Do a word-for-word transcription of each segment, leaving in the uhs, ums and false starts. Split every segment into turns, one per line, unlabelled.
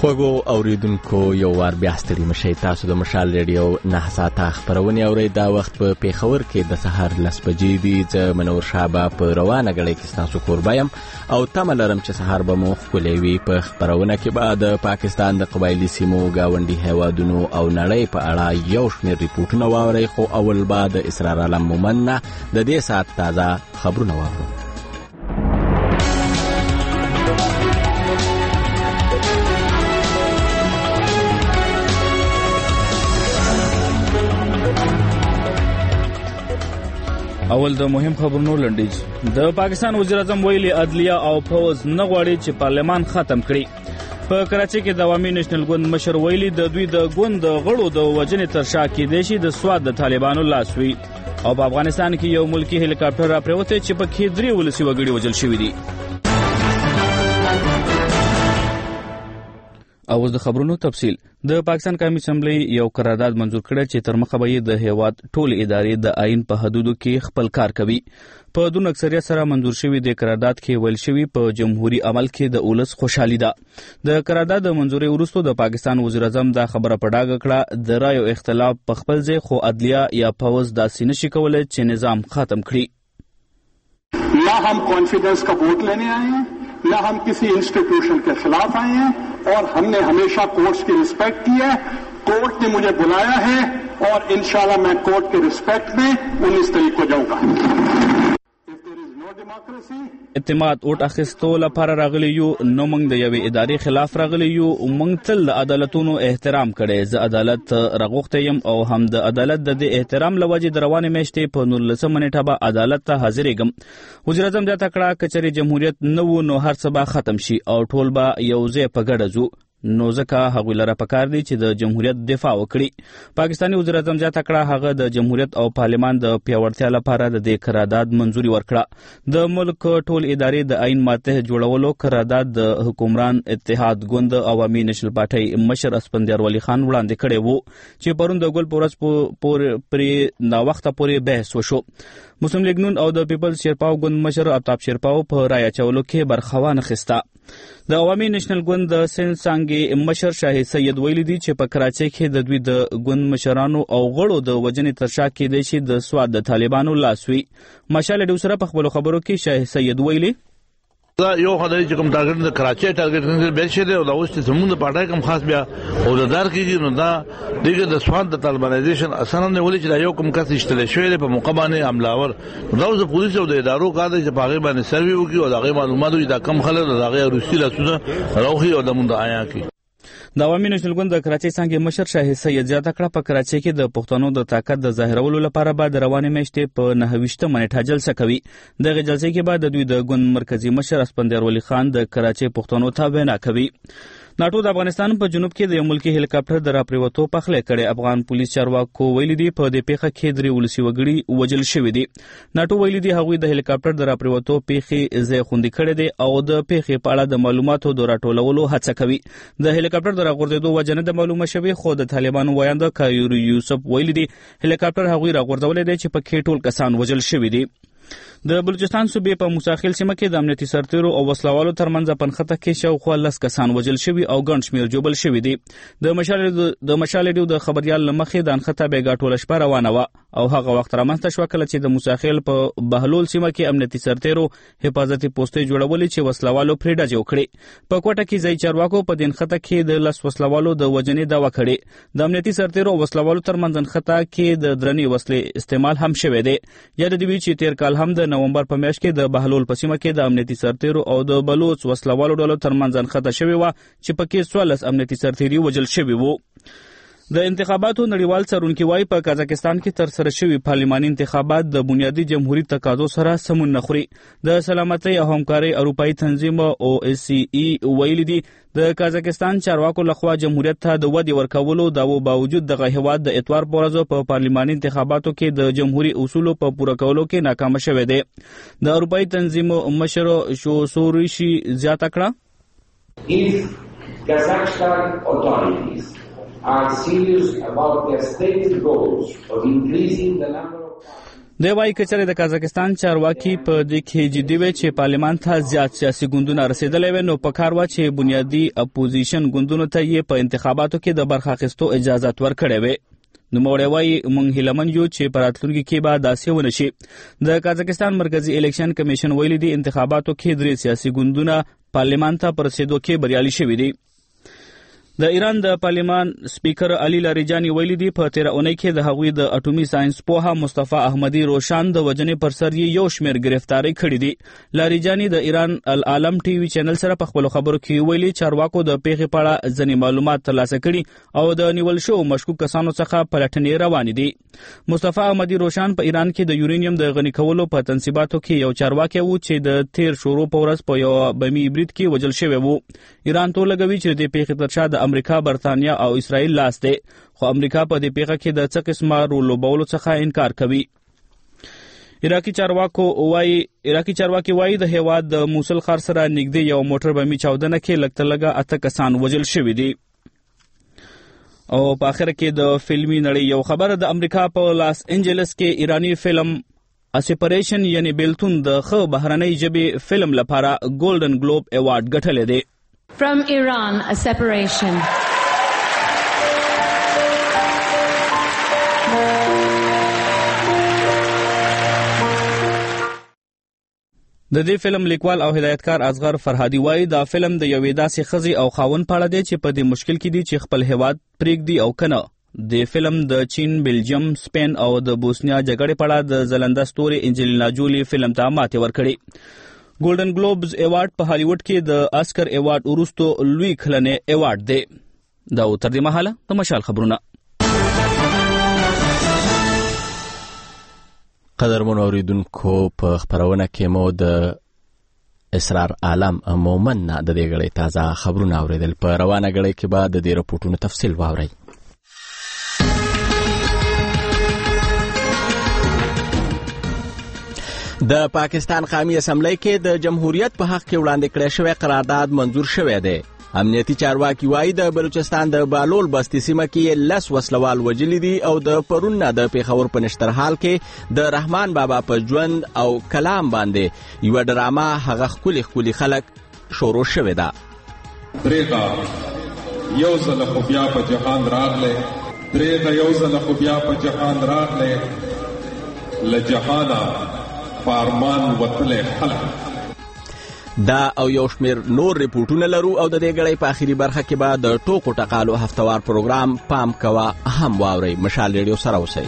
خوږو اوریدونکو یو وار بیا ستړي مشئ. تاسو د مشال ریډیو نه ساعته خبرونه اورئ. دا وخت په پیښور کې د سحر لس بجې دي. زه منور شابه په روانه غړې کې ستاسو کوربه یم او تمه لرم چې سحر به مو ښکلی وي. په خبرونه کې به د پاکستان د قبایلي سیمو ګاونډي هیوادونو او نړۍ په اړه یو شمېر ریپورټونه واورئ، خو اول به د اسرار عالم مومن نه د دې ساعت تازه خبرونه واورو.
اول د مهم خبرونو لنډیز. د پاکستان وزیر اعظم ویلي عدلیه او فوز نه غواړي چې پارلمان ختم کړي. په کراچۍ کې د عوامي نېشنل ګوند مشر ویلي د دوی د ګوند غړو د وژنې تر شا کېدای شي د سواد د طالبانو لاس وي. او په افغانستان کې یو ملکی هلیکاپټر راپریوتی چې په کې درې ولسي وګړي وژل شوي دي. اوس د خبرونو تفصیل. د پاکستان قومي اسمبلی یو قرارداد منزور کړی چې تر مخه به د هیواد ټول ادارې د آئین په حدودو کې خپل کار کوي. په دون اکثریت سره منزور شوی د قرارداد کې ویل شوی په جمهوریت عمل کې د اولس خوشحالي ده. د قرارداد د منزوري وروسته د پاکستان وزیر اعظم دا خبره په ډاګه کړه د رایو اختلاف په خپل ځای، خو عدلیه یا فوز داسې نشي کولی چې نظام ختم کړي.
ना हम कॉन्फिडेंस का वोट लेने आए हैं, ना हम किसी इंस्टीट्यूशन के खिलाफ आए हैं, और हमने हमेशा कोर्ट्स की रिस्पेक्ट की है. कोर्ट ने मुझे बुलाया है और इंशाल्लाह मैं कोर्ट के रिस्पेक्ट में उन्नीस तारीख को जाऊंगा.
اعتماد اوټ اخیستو لپاره راغلی یو، نو موږ د یوې ادارې خلاف راغلی یو. موږ تل د عدالتونو احترام کړی. زه عدالت راغوښتی یم او هم د عدالت د دې احترام له وجې د روانې میاشتې په نولسمه نیټه به عدالت ته حاضرېږم. وزیر اعظم زیاته کړه که چېرې جمهوریت نه و نو هر څه به ختم شي او ټول به یو ځای په ګډه ځو، نو ځکه هغوی لره پکار دی چې د جمهوریت دفاع وکړي. پاکستاني وزیر اعظم زیاته کړه هغه د جمهوریت او پارلمان د پیاوړتیا لپاره د دې قرارداد منظوري ورکړه. د ملک ټول ادارې د آئین ماته جوړولو قرارداد د حکمران اتحاد ګوند عوامي نېشنل پارټۍ مشر اسفندیار ولی خان وړاندې کړی وو چې پرون د ګل په ورځ پورې ناوخته پورې بحث وشو. مسلم لیگ نون او د پیپلز شیرپاو ګوند مشر آفتاب شیرپاو په رای اچولو کې برخه وانخیسته. د عوامي نېشنل ګوند د سند څانګې مشر شاهد سید ویلي دي چې په کراچۍ کې د دوی د ګوند مشرانو او غړو د وژنې تر شا کېدای شي د سواد د طالبانو لاس وي. مشال ډیو سره په خپلو خبرو کې شاهد سید ویلي
دا یو خدای چې کوم ټارګټ د کراچۍ ټارګټ نه بیل شه دی او دا اوس چې زموږ د پټای کوم خاص بیا اولادار کېږي نو دا دغه د سواد د طالبانایزیشن اسانه نه ولې چې دا یو کوم کس اشتل شوی په موقع باندې عملاور دا اوس پولیس او د ادارو کار دی چې پاغه باندې سروي وکړي او دغه معلوماتو دا کم خلک دغه روسي لاسونه راوخي او د مونږ آیا کی.
د عوامي نېشنل ګوند د کراچۍ څانګې مشر شاهد سید زیاته کړه په کراچۍ کې د پښتنو د طاقت د ظاهرولو لپاره به د روانې میاشتې په نهه ویشتمه نیټه جلسه کوي. دغه جلسې کې به د دوی د ګوند مرکزی مشر اسفندیار ولی خان د کراچۍ پښتنو ته وینا کوي. ناټو د افغانستان په جنوب کې د یو ملکی هلیکاپټر د راپریوتو پخلی کړي. افغان پولیس چارواکو ویلي دي په دې پیښه کې درې ولسي وګړي وژل شوي دي. ناټو ویلي دي هغوی د هلیکاپټر د راپریوتو پیښې ځای خوندي کړی دی او د پیښې په اړه د معلوماتو د راټولولو هڅه کوي. د هلیکاپټر د راغورځېدو وجه نه ده معلومه شوې، خو د طالبانو ویاند کایور یوسف ویلي دي هلیکاپټر هغوی راغورځولی دی چې په کې ټول کسان وژل شوي دي. د بلوچستان صوبې په موساخیل سیمه کې د امنیتي سرتیرو او وسلوالو ترمنځ پنخته کې شاوخوا لس کسان وژل شوي او ګڼ شمېر ژوبل شوي دي. د مشال د مشال ډیو د خبریال له مخې د انخته بېګا ټوله شپه روانه وه او هغه وخت رامنځته شوه کله چې د موساخیل په بهلول سیمه کې امنیتي سرتیرو حفاظتي پوستې جوړولې چې وسلوالو پرې ډزې وکړې. په کوټه کې ځایي چارواکو په دې انخته کې د لس وسلوالو د وژنې دعوه کړې. د امنیتي سرتیرو او وسلوالو ترمنځ انخته کې د درنې وسلې استعمال هم شوی دی. یاد دې وي چې تېر کال هم د نومبر په میاشت کې د بهلول په سیمه کې د امنیتي سرتیرو او د بلوچ وسلوالو ډلو ترمنځ انخته شوې وه چې پکې څوارلس امنیتي سرتیري وژل شوي وو. د انتخاباتو نړیوال څارونکي وایي په قازقستان کې ترسره شوي پارلماني انتخابات د بنیادي جمهوري تقاضو سره سمون نه خوري. د سلامتۍ او همکارۍ اروپایي تنظیم او اس سی ای ویلي دي د قازقستان چارواکو لخوا جمهوریت ته د ودې ورکولو دعوو باوجود دغه هیواد د اتوار په ورځو په پارلماني انتخاباتو کې د جمهوري اصولو په پوره کولو کې ناکامه شوی دی. د اروپایي تنظیم مشر شوسوریشي زیاته کړه
If Kazakhstan authorities are serious about their stated goals of increasing the number of
دی وايي که چېرې د قازقستان چارواکي په دې کې جدي وي چې پارلمان ته زیات سیاسي ګوندونه رسېدلی وي نو پکار وه چې بنیادي اپوزیشن ګوندونو ته یې په انتخاباتو کې د برخه اخیستو اجازت ورکړی وي. نوموړی وایي موږ هیله مند یو چې په راتلونکي کې به داسې ونه شي. د قازقستان مرکزي الیکشن کمیشن ویلي دي انتخاباتو کې درې سیاسي ګوندونه پارلمان ته په رسېدو کې بریالي شوي دي. د ایران د پارلمان سپیکر علي لاریجاني ویلي دي په تیره اونۍ کې د هغوی د اټومي ساينس پوهه مصطفی احمدي روشان د وژنې پر سر یې یو شمېر ګرفتارۍ کړي دي. لاریجاني د ایران العالم ټي وي چینل سره په خپلو خبرو کې ویلي چارواکو د پیښې په اړه ځینې معلومات ترلاسه کړي او د نیول شوو مشکوک کسانو څخه پلټنې روانې دي. مصطفی احمدي روشان په ایران کې د یورینیم د غني کولو په تنصیباتو کې یو چارواکی و چې د تیر شروع په ورځ په یو بمي برید کې وژل شوی و. ایران ټول لګوي چې د پیښې تر شا د امریکا، برطانیا او اسرائیل لاس دی، خو امریکا په دې پیښه کې د څه قسمه رول لوبولو څخه انکار کوي. عراقي چارواکو وایي عراقي چارواکي وایي د هیواد د موصل ښار سره نږدې یو موټر بمي چاودنه کې لږ تر لږه اته کسان وژل شوي دي. او په آخر کې د فلمي نړۍ یو خبر د امریکا په لاس انجلس کې ایرانی فلم اسپریشن یعنی بیلتون د ښه بهرنۍ ژبې فلم لپاره ګولډن ګلوب ایوارډ ګټلی دی.
From Iran, a separation.
د دې فلم لیکوال او هدایتکار اصغر فرهادي وایي دا فلم د یوې داسې ښځې او خاوند په اړه دی چې په دې مشکل کې دي چې خپل هیواد پرېږدي او که نه. د فلم د چین، بلجیم، سپین او د بوسنیا جګړې په اړه د ځلنده ستوري انجلینا جولي فلم ته ماتې ورکړې. ګولډن ګلوبز ایوارډ په هالیوډ کې د اسکر ایوارډ وروستو لوی کلنې ایوارډ دی. دا و تر دې مهاله د مشال خبرونه.
قدرمن اوریدونکو په خبرونه کې مو د اسرار عالم مومن نه د دې غړي تازه خبرونه اوریدل. په روانه غړي کې به د دې رپورټونو تفصیل واورئ. د پاکستان قومي اسمبلی کې د جمهوریت په حق کې وړاندې کړی شوی قرارداد منظور شوی دی. امنیتي چارواکي وایي د بلوچستان د بالول بستي سیمه کې لس وسلوال وژلي دي او د پرون نه د پیښور په نشترحال کې د رحمان بابا په ژوند او کلام باندې یوه ډرامه هغه ښکلي ښکلي خلک شروع شوې ده.
درېغه یو ځله خو بیا په جهان راغلی، درېغه یو ځله خو بیا په جهان راغلی، له جهانه پارمان وتلی خلک.
دا او یو شمیر نور ریپورټونه لرو او د دې غړي په اخیری برخه کې به د ټوکو ټقالو هفتوار پروګرام پام کوه هم واورئ. مشال ریډیو سره اوسئ.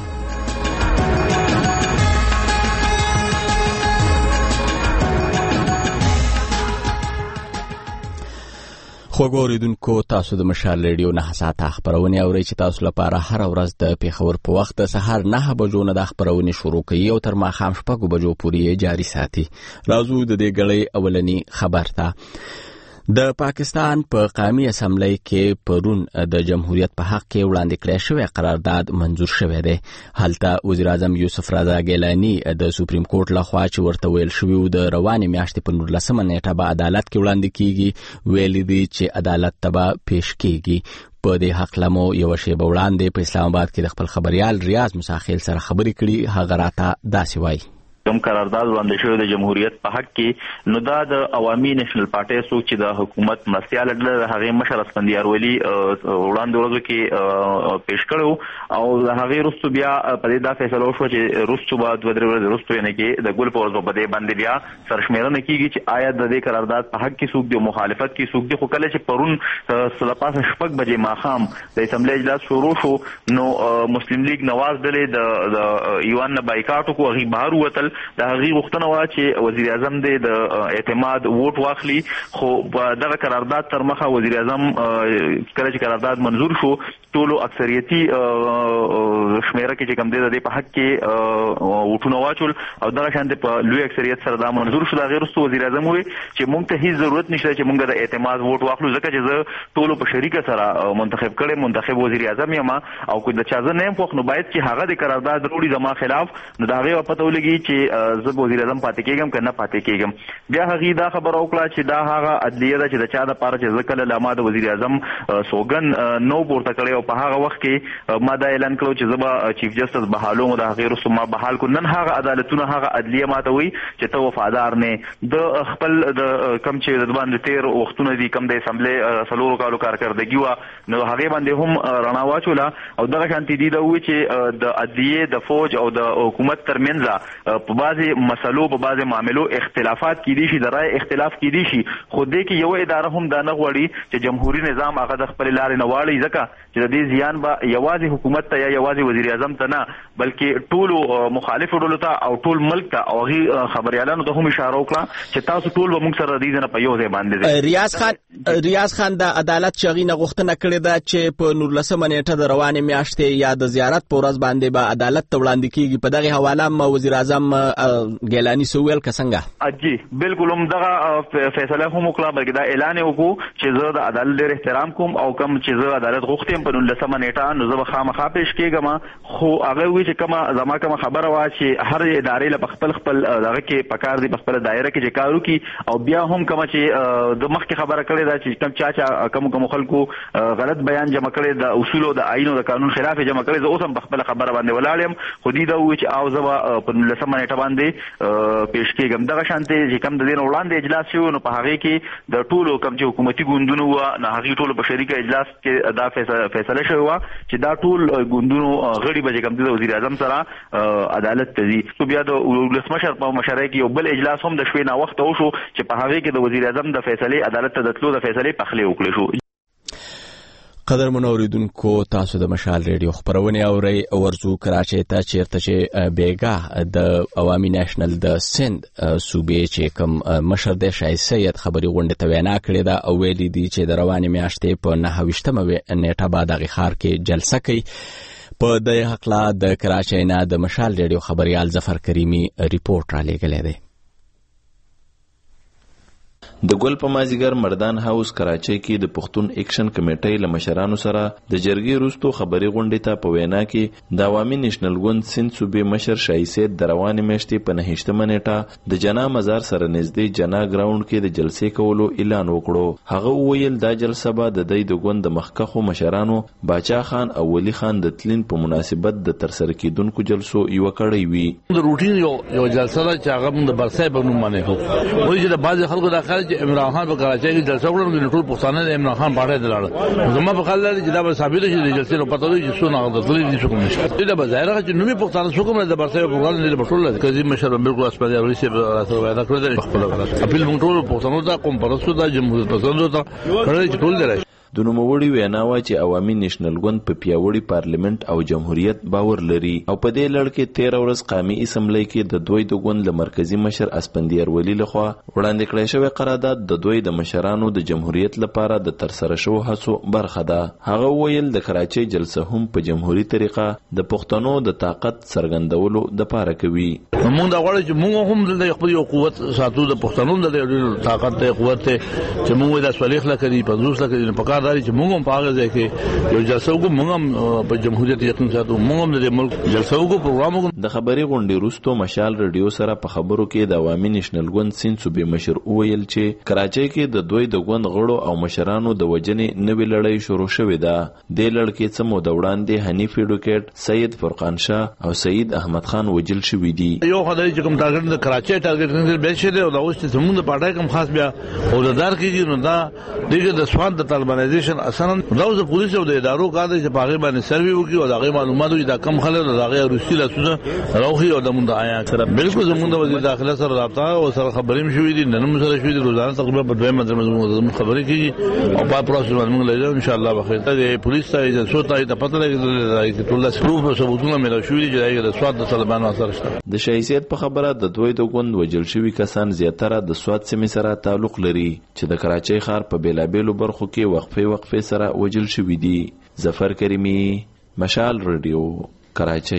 خوږو اوریدونکو تاسو د مشال ریډیو نه ساعته خبرونه اورئ چې تاسو لپاره هر ورځ د پیښور په وخت د سهار نه بجو نه د خبرونه شروع کوي او تر ماښام شپږ بجو پورې جاري ساتي. راځو د دې غړي اولنی خبر ته. د پاکستان په قومي اسمبلی کې پرون د جمهوریت په حق کې وړاندې کړی شوی قرارداد منظور شوی دی. هلته وزیر اعظم یوسف رضا ګیلانی د سپریم کورټ لخوا چې ورته ویل شوي د روانې میاشتې په نولسمه نیټه به عدالت کې وړاندې کیږي ویلي دي چې عدالت ته به پیش کیږي. په دې حق لمو یو شیبه وړاندې په اسلام آباد کې د خپل خبريال ریاض مساخیل سره خبرې کړي. هغه راته داسې وایي.
کوم قرارداد وړاندې شوی د جمهوریت په حق کې نو دا د عوامي نېشنل پارټي څوک چې د حکومت مرستیال د هغې مشر اسفندیار ولی وړاندې ورځو کې پیش کړو او د هغې وروستو بیا په دې دا فیصله وشوه چې وروستو به دوه درې ورځې وروستو یعنې کې د ګل په ورځ په دې باندې بیا سرشمېرنه کېږي چې آیا د دې قرارداد په حق کې څوک دی، مخالفت کې څوک دی. خو کله چې پرون له پاسه شپږ بجې ماښام د اسمبلۍ اجلاس شروع شو نو مسلم لیگ نواز ډلې د ایوان نه بایکاټ وکړو، هغوی بهر ووتل. د هغې غوښتنه وه چې وزیر اعظم دی د اعتماد ووټ واخلي، خو په دغه قرارداد تر مخه وزیر اعظم کله چې قرارداد منظور شو ټولو اکثریتي شمیره کې چې کوم دی د دې په حق کې ووټونه واچول او دغه شانتې په لوی اکثریت سره دا منظور شو. د هغې وروسته وزیر اعظم وویل چې موږ ته هېڅ ضرورت نشته چې موږ د اعتماد ووټ واخلو ځکه چې زه ټولو په شریکه سره منتخب کړی منتخب وزیر اعظم یم او که د چا زه نه یم خوښ نو باید چې هغه د قرارداد راوړي زما خلاف نو د هغې به پته ولګي چې زه به وزیر اعظم پاتې کېږم که نه پاتې کېږم. بیا هغې دا خبره وکړه چې دا هغه عدلیه ده چې د چا دپاره چې زه کله له ما د وزیر اعظم سوګند نو پورته کړی او په هغه وخت کې ما دا اعلان کړی چې زه زما چیف جسټس بحالو د هغه رسو ما بحال کو نن هغه عدالتونه هغه عدلیه ماتوي چې ته وفادار نه د خپل د کم چې د باندې تیر وختونه دي کم د اسمبلی سلورو کالو کارکردګي وا نو هغه باندې هم رڼا واچولا او دغه شانتي دي دا وی چې د عدلیه د فوج او د حکومت ترمنځ په بعضي مسلو په بعضي معاملو اختلافات کیدي شي د رائے اختلاف کیدي شي خو دې کې یو اداره هم دا نه غواړي چې جمهوریت نظام هغه د خپل لارې نه واړي ځکه چې د دې زیان به یوازې حکومت ته یا یوازې وزیر اعظم ته نه بلکې ټول مخالفو ډلو ته او ټول ملک ته او هغه خبريالانو ته هم اشاره وکړه چې تاسو ټول به موږ سره دې نه په یو ځای باندې
ریاض خان ریاض خان د عدالت چغې نه غوښتنه کړې ده چې په نولسمه نیټه د روانې میاشتې یا د زیارت په ورځ باندې به عدالت ته وړاندې کیږي په دغه حواله وزیر اعظم ګیلانی سویل کسنګه
اجي بالکل هم دغه فیصله هم وکړه بلکې دا اعلان وکړو چې زه د عدالت ډېر احترام کوم او کوم چې زه عدالت غوښتم په نولسمه نیټه نو زه به خامخا پیش کېږم خو هغه وی چې کومه زما کومه خبره وا چې هر ادارې له خپل خپل دغه کې پکار دي خپل دایره کې چې کارو کی او بیا هم کومه چې د مخ کې خبره کړې ده چې کوم چا چا کوم کوم خلکو غلط بیان جمع کړي د اصول او د آئین او د قانون خلاف جمع کړي زه اوس هم خپل خبره باندې ولاړم خو دې دا وی چې او زما په نولسمه نیټه باندې پیش کېږم دغه شانتي چې کوم د دین وړاندې اجلاس شو نو په هغه کې د ټولو کوم چې حکومتي ګوندونو و نه هغه ټولو په شریکه اجلاس کې دا فیصله شوی و چې دا ټول ګوندونو غړي به کوم د وزیر اعظم سره عدالت ته ځي خو بیا د ولسمشر په مشرۍ کې یو بل اجلاس هم د شوي نه وخت وشو چې په هغه کې د وزیر اعظم د فیصله عدالت ته د تلو د فیصله پخلی وکړي شو
قدر منوریدونکو تاسو د مشال ریډیو خبرونه اورئ ورزو کراچۍ ته چیرته چې بیګا د عوامي نېشنل د سند صوبې چې کوم مشر د شای سید خبري غونډه ته وینا کړې ده او ویلي دي چې د رواني میاشتې په نهه ویشتمه نیټه بعد غي خار کې جلسه کوي په د حقلا د کراچۍ نه د مشال ریډیو خبريال ظفر کریمی ریپورت را لګلې ده
د ګل په مازیګر مردان هاوس کراچۍ کې د پښتون اکشن کمیټې له مشرانو سره د جرګې وروستو خبري غونډې ته په وینا کې د عوامي نېشنل ګوند سند صوبې مشر شای سید د روانې میاشتې په نهشتمه نیټه د جنا مزار سره نږدې جنا ګراوند کې د جلسې کولو اعلان وکړو هغه ویل دا جلسه به د دوی د ګوند د مخکخو مشرانو باچا خان او ولی خان د تلین په مناسبت د ترسره کیدونکو جلسو یو کړی وی
د روټین یو یو جلسه چې هغه د برسای په نوم باندې هو وایي چې د بعض خلکو داخل چې عمران خان په کراچۍ کې جلسه وکړه نو ټول پښتانه د عمران خان باندې دلاړ زما په خیال دی چې دا به ثابت شي د جلسې په پاتې چې څو نه د تللی دي څوک نشته دا به ظاهره چې نومي پښتانه څوک نه د برسای په وړاندې د بټول کزي مشر بالکل اسپانیا روسي سره وعده کړی دی خپل اپیل مونږ ټول پښتانه ته کوم پرسو د جمهوریت پسندو ته کړی چې ټول دی
د نوموړي وینا وا چې عوامي نېشنل ګوند په پیاوړي پارلیمنت او جمهوریت باور لري او په دې لړ کې تیر ورځ قومي اسمبلی کې د دوی د ګوند له مرکزی مشر اسپندیار ولی لخوا وړاندې کړی شوی قرارداد د دوی د مشرانو د جمهوریت لپاره د ترسره شوو هڅو برخه ده هغه ویل د کراچۍ جلسه هم په جمهوریت طریقه د پښتنو د طاقت څرګندولو د پاره کوي
موږ دا غواړو چې موږ هم د خپل یو قوت ساتو د پښتنو د طاقت ته قوت چې موږ د صالح لکه پنځوس لکه په داري چې موږ هم پاغه ځای کې یو جلسه وکړو موږ هم په جمهوریت یقین ساتو موږ هم د ملک جلسه وکړو پروګرام وکړو
د خبري غونډې وروسته مشال ریډیو سره په خبرو کې د عوامي نېشنل ګوند سند صوبې مشر ویل چې کراچۍ کې د دوی د ګوند غړو او مشرانو د وجنې نوې لړۍ شروع شوې ده د لړ کې څه مو د وړاندې حنیف ایډوکیټ سید فرقان شاه او سید احمد خان وجل شوې دي
یو خدای چې کوم ټارګټ د کراچۍ ټارګټ نه به شي او دا اوس چې زموږ د پټای کوم خاص بیا اولادار کېږي نو دا دغه د سواد د طالبانیزیشن اصلا دا د پولیس او د ادارو کار دی چې په هغه باندې سروي وکړي او هغه معلوماتو چې دا کم خلک د هغه روسي لاسونه راوخي او د مونږ آیا سره بالکل زموږ د وزیر داخله سره رابطه او سره خبرې مشوي دي نن موږ سره شوي دي روزانه تقریبا په دوه مدرسې موږ خبرې کیږي او په پروسس باندې موږ لږه ان شاء الله بخیر د پولیس ته اجازه ته د پته لګي چې ټول سپروف او ثبوتونه ملو شوي دي چې د سواد د طالبانو سره شته
د شایعات په خبره د دوی د ګوند وجل شوی کسان زیاتره د سواد سیمې سره تعلق لري چې د کراچۍ ښار په بیلابېلو برخو کې وقفه وقفه سره وجل شوی دي ظفر کریمی مشال ریډیو کراچۍ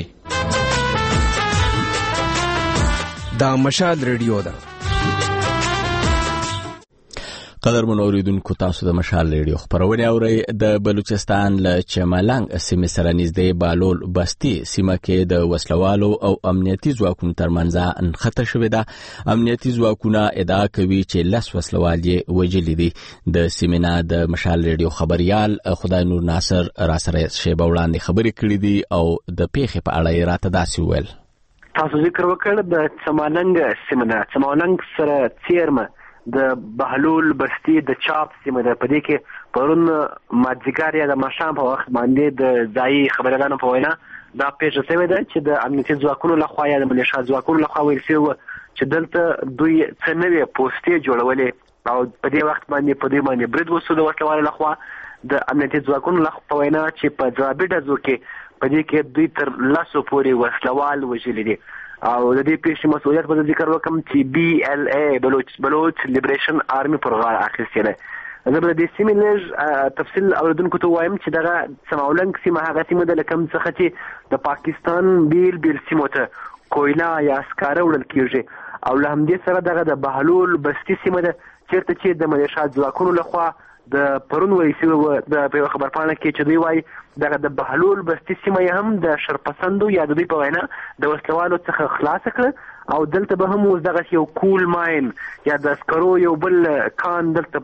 دا مشال ریډیو ده
قدرمن اوریدونکو تاسو د مشال ریډیو خبرونه اورئ. د بلوچستان له چمالنګ سیمې سره نږدې بالول بستی سیمه کې د وسلوالو او امنیتي ځواکونو ترمنځ انخته شوې ده. امنیتي ځواکونه ادعا کوي چې لس وسلوال یې وژلي دي. د سیمې نه د مشال ریډیو خبريال خدای نور ناصر را سره شیبه وړاندې خبرې کړې دي او د پیښې په اړه یې راته داسې وویل.
تاسو ذکر وکړ د چمالنګ سیمه نه چمالنګ سره چیرمه د بهلول بستی د چاپ سیمه ده. په دې کې پرون مازیګر یا د ماښام په وخت باندې د ځایي خبرګانو په وینا دا پیښه شوې ده چې د امنیتي ځواکونو لخوا یا د ملیشیا ځواکونو لخوا ویل شوی چې دلته دوی څه نوې پوسټې جوړولې او په دې وخت باندې په دې باندې برید وسو د وسلوالو لخوا د امنیتي ځواکونو لخوا په وینا چې په ځوابي ډزو کې په دې کې دوی تر لسو پورې وسلوال وژلي دي. او د دې پیښې مسؤلیت په ذکر وکم چې بي ال اي بلوچ بلوچ لیبریشن آرمي پر غاړه اخیستی دی. زه به د دې سیمې لږ تفصیل اوریدونکو ته وایم چې دغه څماولنګ سیمه هغه سیمه ده له کوم څخه چې د پاکستان بیل بیل سیمو ته کویلا یا سکاره وړل کیږي او له همدې سره دغه د بهلول بستی سیمه ده چیرته چې د ملیشیا ځواکونو لخوا د پرون ویسي د خبر پاڼه کې چې دوی وایي دغه د بهلول بستی سیمه هم د شرپسندو یا د دوی په وینا د وسلوالو څخه خلاص کړه او دلته به هم اوس دغه یو کول ماین یا د سکرو یو بل کان دلته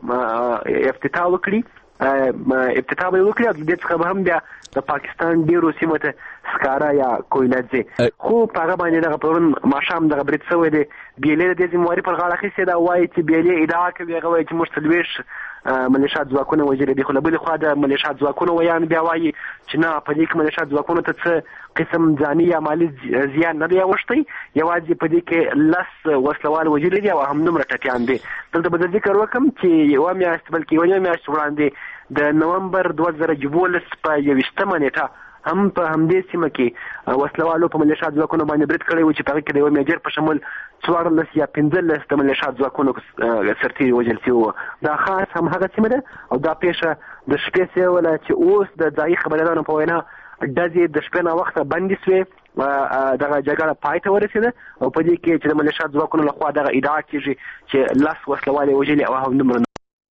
افتتاح وکړي افتتاح به وکړي او د دې څخه به هم بیا د پاکستان ډیرو سیمو ته سکاره یا کویله ځي. خو په هغه باندې دغه پرون ماښام دغه برید شوی دی. بیلې د دې ذمواري پر غاړه اخیستې ده. وایي چې بیلې ادعا کوي هغه وایي چې موږ څلوېښت ملیشیا ځواکونه وژلي دي. خو له بلې خوا د ملیشیا ځواکونو ویان بیا وایي چې نه په دې کې ملیشیا ځواکونو ته څه قسم ځاني یا مالي زیان نه دی اوښتی. یوازې په دې کې لس وسلوال وژلي دي او همدومره ټپیان دي. دلته به زه ذکر وکړم چې یوه میاشت بلکې یوه نیمه میاشت وړاندې د نومبر دوه زره یولس په یویشتمه نیټه هم په همدې سیمه کې وسلوالو په ملیشیا ځواکونو باندې برید کړی و چې په هغې کې د یوه میجر په شمول څوارلس یا پنځلس د ملیشیا ځواکونو سرتیري وژل شوي وو. دا خاص هم هغه سیمه ده او دا پیښه د شپې شوله چې اوس د ځایي خبریالانو په وینا ډزې د شپې ناوخته بندې شوې. دغه جګړه پای ته ورسېده او په دې کې چې د ملیشیا ځواکونو لخوا دغه ادعا کېږي چې لس وسلوال یې وژلي او همدومره.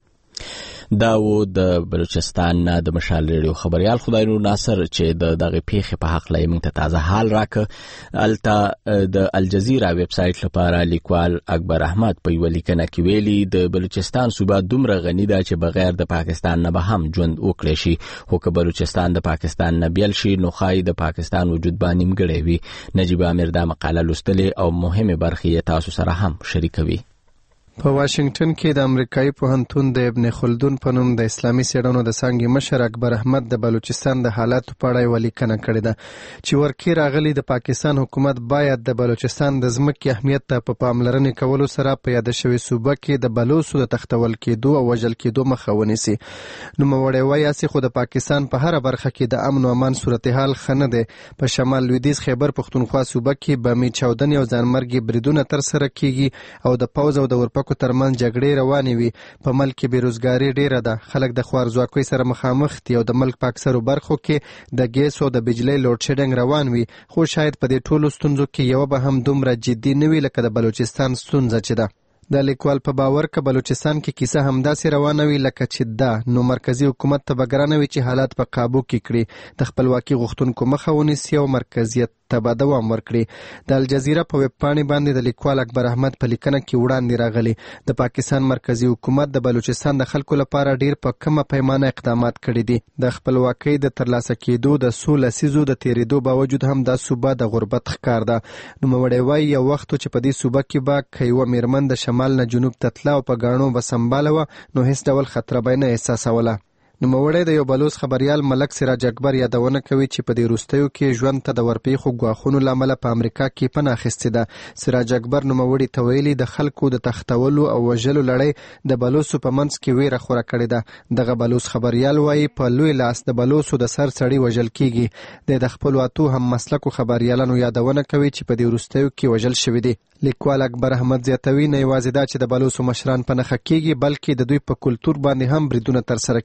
دا و د بلوچستان نه د مشال ریډیو خبريال خدای نور ناصر چې د دغه پیښې په حق لای موږ ته تازه حال راکړ. الته د الجزیره ویب سټ لپاره لیکوال اکبر احمد په یو لیکنه کې ویلي د بلوچستان صوبه دومره غنی ده چې بغیر د پاکستان نه به هم ژوند وکړي شي. خو که بلوچستان د پاکستان نه بیل شي نو خای د پاکستان وجود باندې نیمګړی وي. نجیب امیر دا مقاله لوستلې او مهمه برخه تاسو سره هم شریکوي.
په واشنگټن کې د امریکایي پوهنتون د ابن خلدون په نوم د اسلامي څېړنو د څانګې مشر اکبر احمد د بلوچستان د حالاتو په اړه یوه لیکنه کړې ده چې ورکې راغلي د پاکستان حکومت باید د بلوچستان د ځمکې اهمیت ته په پاملرنې کولو سره په یاده شوې صوبه کې د بلوڅو د تختول کېدو او وژل کېدو مخه ونیسي. نوموړی وایي هسې خو د پاکستان په هره برخه کې د امن او امان صورتحال ښه نه دی. په شمال لویدیځ خیبر پښتونخوا صوبه کې بمي چاودنې او ځانمرګي بریدونه ترسره کیږي او د پوځ او د ورپکو ترمنځ جګړې روانې وي. په ملک کې بېروزګاري ډېره ده. خلک د خوارځواکۍ سره مخامخ دي او د ملک په اکثرو برخو کې د ګیس او د بجلۍ لوډ شیډینګ روان وي. خو شاید په دې ټولو ستونزو کې یوه به هم دومره جدي نه وي لکه د بلوچستان ستونزه چې ده. د لیکوال په باور که بلوچستان کې کیسه همداسې روانه وي لکه چې ده نو مرکزی حکومت ته به ګرانه وي چې حالات په قابو کې کړي، د خپلواکي غوښتونکو مخه ونیسي او مرکزیت ته به دوام ورکړي. د الجزیره په ویب پاڼې باندې د لیکوال اکبر احمد په لیکنه کې وړاندې راغلي د پاکستان مرکزی حکومت د بلوچستان د خلکو لپاره ډیر په کمه پیمانه اقدامات کړي دي. د خپلواکۍ د ترلاسه کېدو د څو لسیزو د تېرېدو باوجود هم دا صوبه د غربت ښکار ده. نوموړی وایي یو وخت چې په دې صوبه کې به که یوه میرمن د شمال نه جنوب ته تله او په ګاڼو به سمباله وه نو هیڅ ډول خطره به یې نه احساسوله. نوموړی د یو بلوڅ خبریال ملک سراج اکبر یادونه کوي چې په دې وروستیو کې ژوند ته د ورپېښو ګواښونو له امله په امریکا کې پناه اخیستې ده. سراج اکبر نوموړي ته ویلي د خلکو د تختولو او وژلو لړۍ د بلوڅو په منځ کې ویره خوره کړې ده. دغه بلوڅ خبریال وایي په لوی لاس د بلوڅو د سر سړي وژل کیږي. د د خپلو اتو هم مسلکو خبریالانو یادونه کوي چې په دې وروستیو کې وژل شوي دي. لیکوال اکبر احمد زیاتوي نه یوازې دا چې د بلوڅو مشران په نښه کیږي بلکې د دوی په کلتور باندې هم بریدونه ترسره کیږي.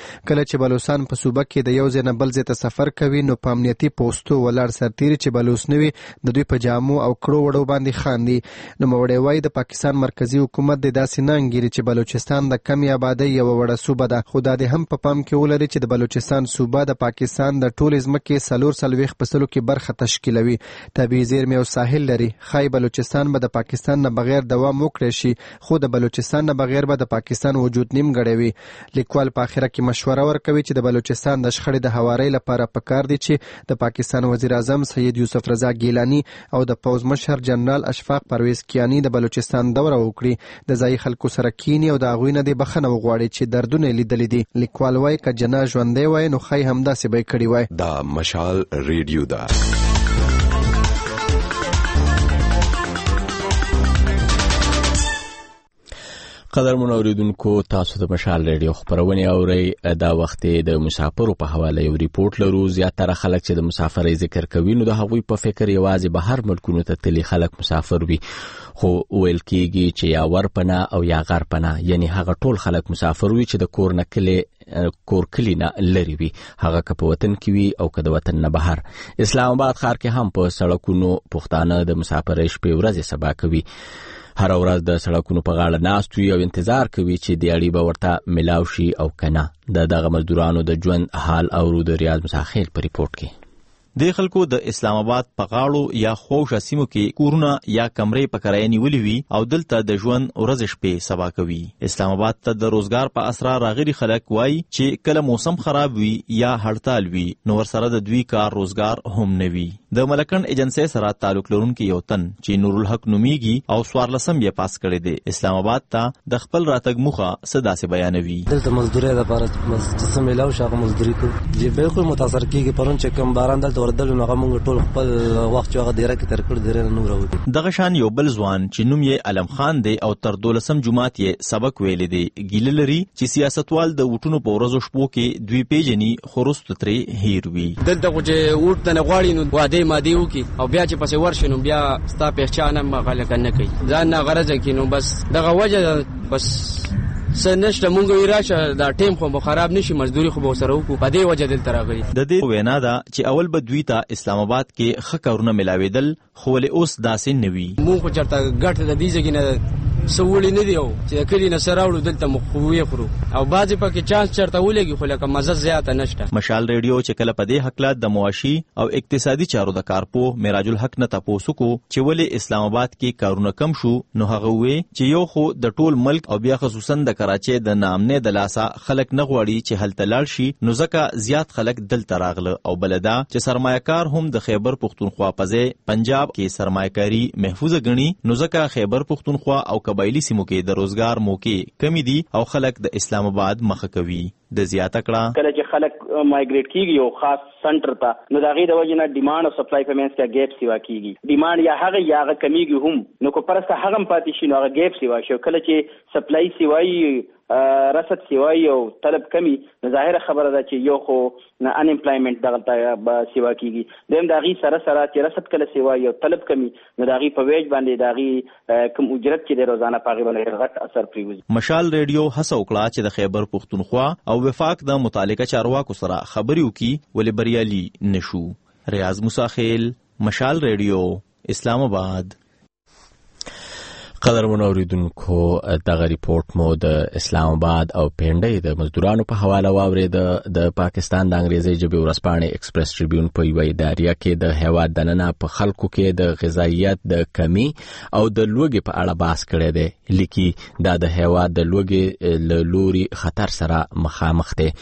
کله چې بلوچستان په صوبه کې د یو ځای نه بل ځای ته سفر کوي نو په امنیتي پوسټو ولاړ سرتیري چې بلوچ نه وي د دوی په جامو او کړو وړو باندې خاندي. نو موړی وایي د پاکستان مرکزی حکومت د داسې نه انګیري چې بلوچستان د کمې آبادۍ یوه وړه صوبه ده، خو دا د هم په پام کې ولري چې د بلوچستان صوبه د پاکستان د ټولې ځمکې څلور څلوېښت په سلو کې برخه تشکیلوي. طبیعي زیرمې او ساحل لري. ښایي بلوچستان به د پاکستان نه بغیر دوام وکړی شي، خو د بلوچستان نه بغیر به د پاکستان وجود نیمګړی وي. لیکوال په آخره کې مشوره ورکوي چې د بلوچستان د شخړې د هوارۍ لپاره پکار دي چې د پاکستان وزیر اعظم سید یوسف رضا ګیلاني او د پوځ مشر جنرال اشفاق پرویز کیانی د بلوچستان دوره وکړي، د ځایي خلکو سره کینی او د هغوی نه د بخښنه وغواړي چې دردونه یې لیدلي دي. لیکوال وایي که جنا ژوندی وای نو ښایي همداسې به یې کړي وای.
دا مشال ریډیو ده.
قدرمن اوریدونکو، تاسو د مشال ریډیو خبرونه اورئ. دا وخت د مسافرو په حواله یو ریپورت لرو. زیاتره خلک چې د مسافرۍ ذکر کوي نو د هغوی په فکر یوازې بهر ملکونو ته تللي خلک مسافر وي، خو ویل کېږي چې یا ورپنه او یا غرپنه، یعنی هغه ټول خلک مسافر وي چې د کور نه کلی کور کلی نه لري وي، هغه که په وطن کې وي او که د وطن نه بهر. اسلام آباد ښار کې هم په سړکونو پښتانه د مسافرۍ شپې ورځې سبا کوي. هر ورځ د سړکونو په غاړه ناست وي او انتظار کوي چې د اړې به ورته ملاو شي او کنه. د دغه مزدورانو د ژوند حال اورو د ریاض مساخیل په ریپورت کې.
د خلکو د اسلام آباد په غاړو یا خوښه سیمو کې کورونه یا کمرې په کرایه نیولې وي او دلته د ژوند ورځ شپې سبا کوي. اسلام آباد ته د روزګار په اسرار راغلي خلک وایي چې کله موسم خراب وي یا هړتال وي نو ورسره د دوی کار روزګار هم نه وي. د ملکن ایجنسی سره تعلق لرونکي یو تن چې نور الحق نومیږي او څوارلسم یې پاس کړی دی، اسلام آباد ته د خپل راتګ موخه څه داسې بیانوي.
دلته مزدورۍ لپاره چې ملاو شي هغه مزدوري کوو چې بالکل متاثر کېږي. پرون چې کوم باران دلته وردل نو هغه موږ ټول خپل وخت چې هغه دیره کې تېر کړ دیره نه وروړو.
دغه شان یو بل ځوان چې نوم یې علم خان دی او تر دولسم جماعت یې سبق ویلی دی، ګیله لري چې سیاستوال د وټونو په ورځو شپو کې دوی پیژني خو وروسته ترې هیر وي.
دلته خو چې وټ ته نه غواړي نو وعدې مادې وکړي او بیا چې پسې ورشي نو بیا ستا پهچان هم هغه نه کوي، ځان نه غرضه کوي. نو بس دغه وجه بس څه نشته. مونږ وی راشه دا ټیم خو خراب نشي، مزدوري خو به سره وکړو، په دې وجه دلته راغلي.
د دې وینا ده چې اول به دوی ته اسلام آباد کې ښه کارونه ملاوېدل، خو ولې اوس داسې نه وي.
مونږ خو چېرته ګټه د دې ځای نه څه وړي نه دي او چې د کلي نه څه راوړو دلته موږ خو وخورو او بعضې پکې چانس چېرته ولګي خو لکه مزه زیاته نشته.
مشال ریډیو چې کله په دې هکله د معاشي او اقتصادي چارو د کارپوه معراج الحق نه تپوس وکړو چې ولې اسلام آباد کې کارونه کم شو، نو هغه وویل چې یو خو د ټول ملک او بیا خصوصا د کراچۍ د ناامنۍ د لاسه خلک نه غواړي چې هلته لاړ شي، نو ځکه زیات خلک دلته راغله. او بله دا چې سرمایه‌کار هم د خیبر پښتونخوا په ځای پنجاب کې سرمایه‌کاري محفوظه ګڼي، نو ځکه خیبر پښتونخوا او قبایلي سیمو کې د روزګار موقع کمی دي او خلک د اسلام آباد مخه کوي. د زیاته کړه
کله چې خلک مایګریټ کیږي یو خاص سنټر ته نو د هغې د وجې نه ډیمانډ او سپلای په منځ کې ګیپ سیوا کیږي. ډیمانډ یا هغه یا هغه کمیږي هم نو کو پرسته هغه هم پاتې شي نو هغه ګیپ سیوا شي. کله چې سپلای سیوایي رسد سیوایي او طلب کمی نو ظاهره خبره ده چې یو خو ان امپلایمنٹ دغه سیوا کیږي. دویم د هغې سره سره چې رسد کله سیوایي او طلب کمی نو د هغې په ویج باندې د هغې کوم اجرت چې دی روزانه په هغې باندې غټ اثر پرېوځي.
مشال ریډیو هڅه وکړه چې د خیبر پښتونخوا او وفاق د متعلقه چارواکو سره خبرې وکړي ولې بریالي نشو. ریاض مساخیل، مشال ریډیو، اسلام آباد.
قدرمن اوریدونکو، دغه ریپورت مو د اسلام آباد او پینډۍ د مزدورانو په حواله واورېد. د پاکستان د انګریزي ژبې ورځپاڼې ایکسپریس ټریبیون په یوه اداریه کې د هیواد دننه په خلکو کې د غذایت د کمی او د لوږې په اړه بحث کړی دی. لیکي دا د هیواد د لوږې له لوري خطر سره مخامخ دی،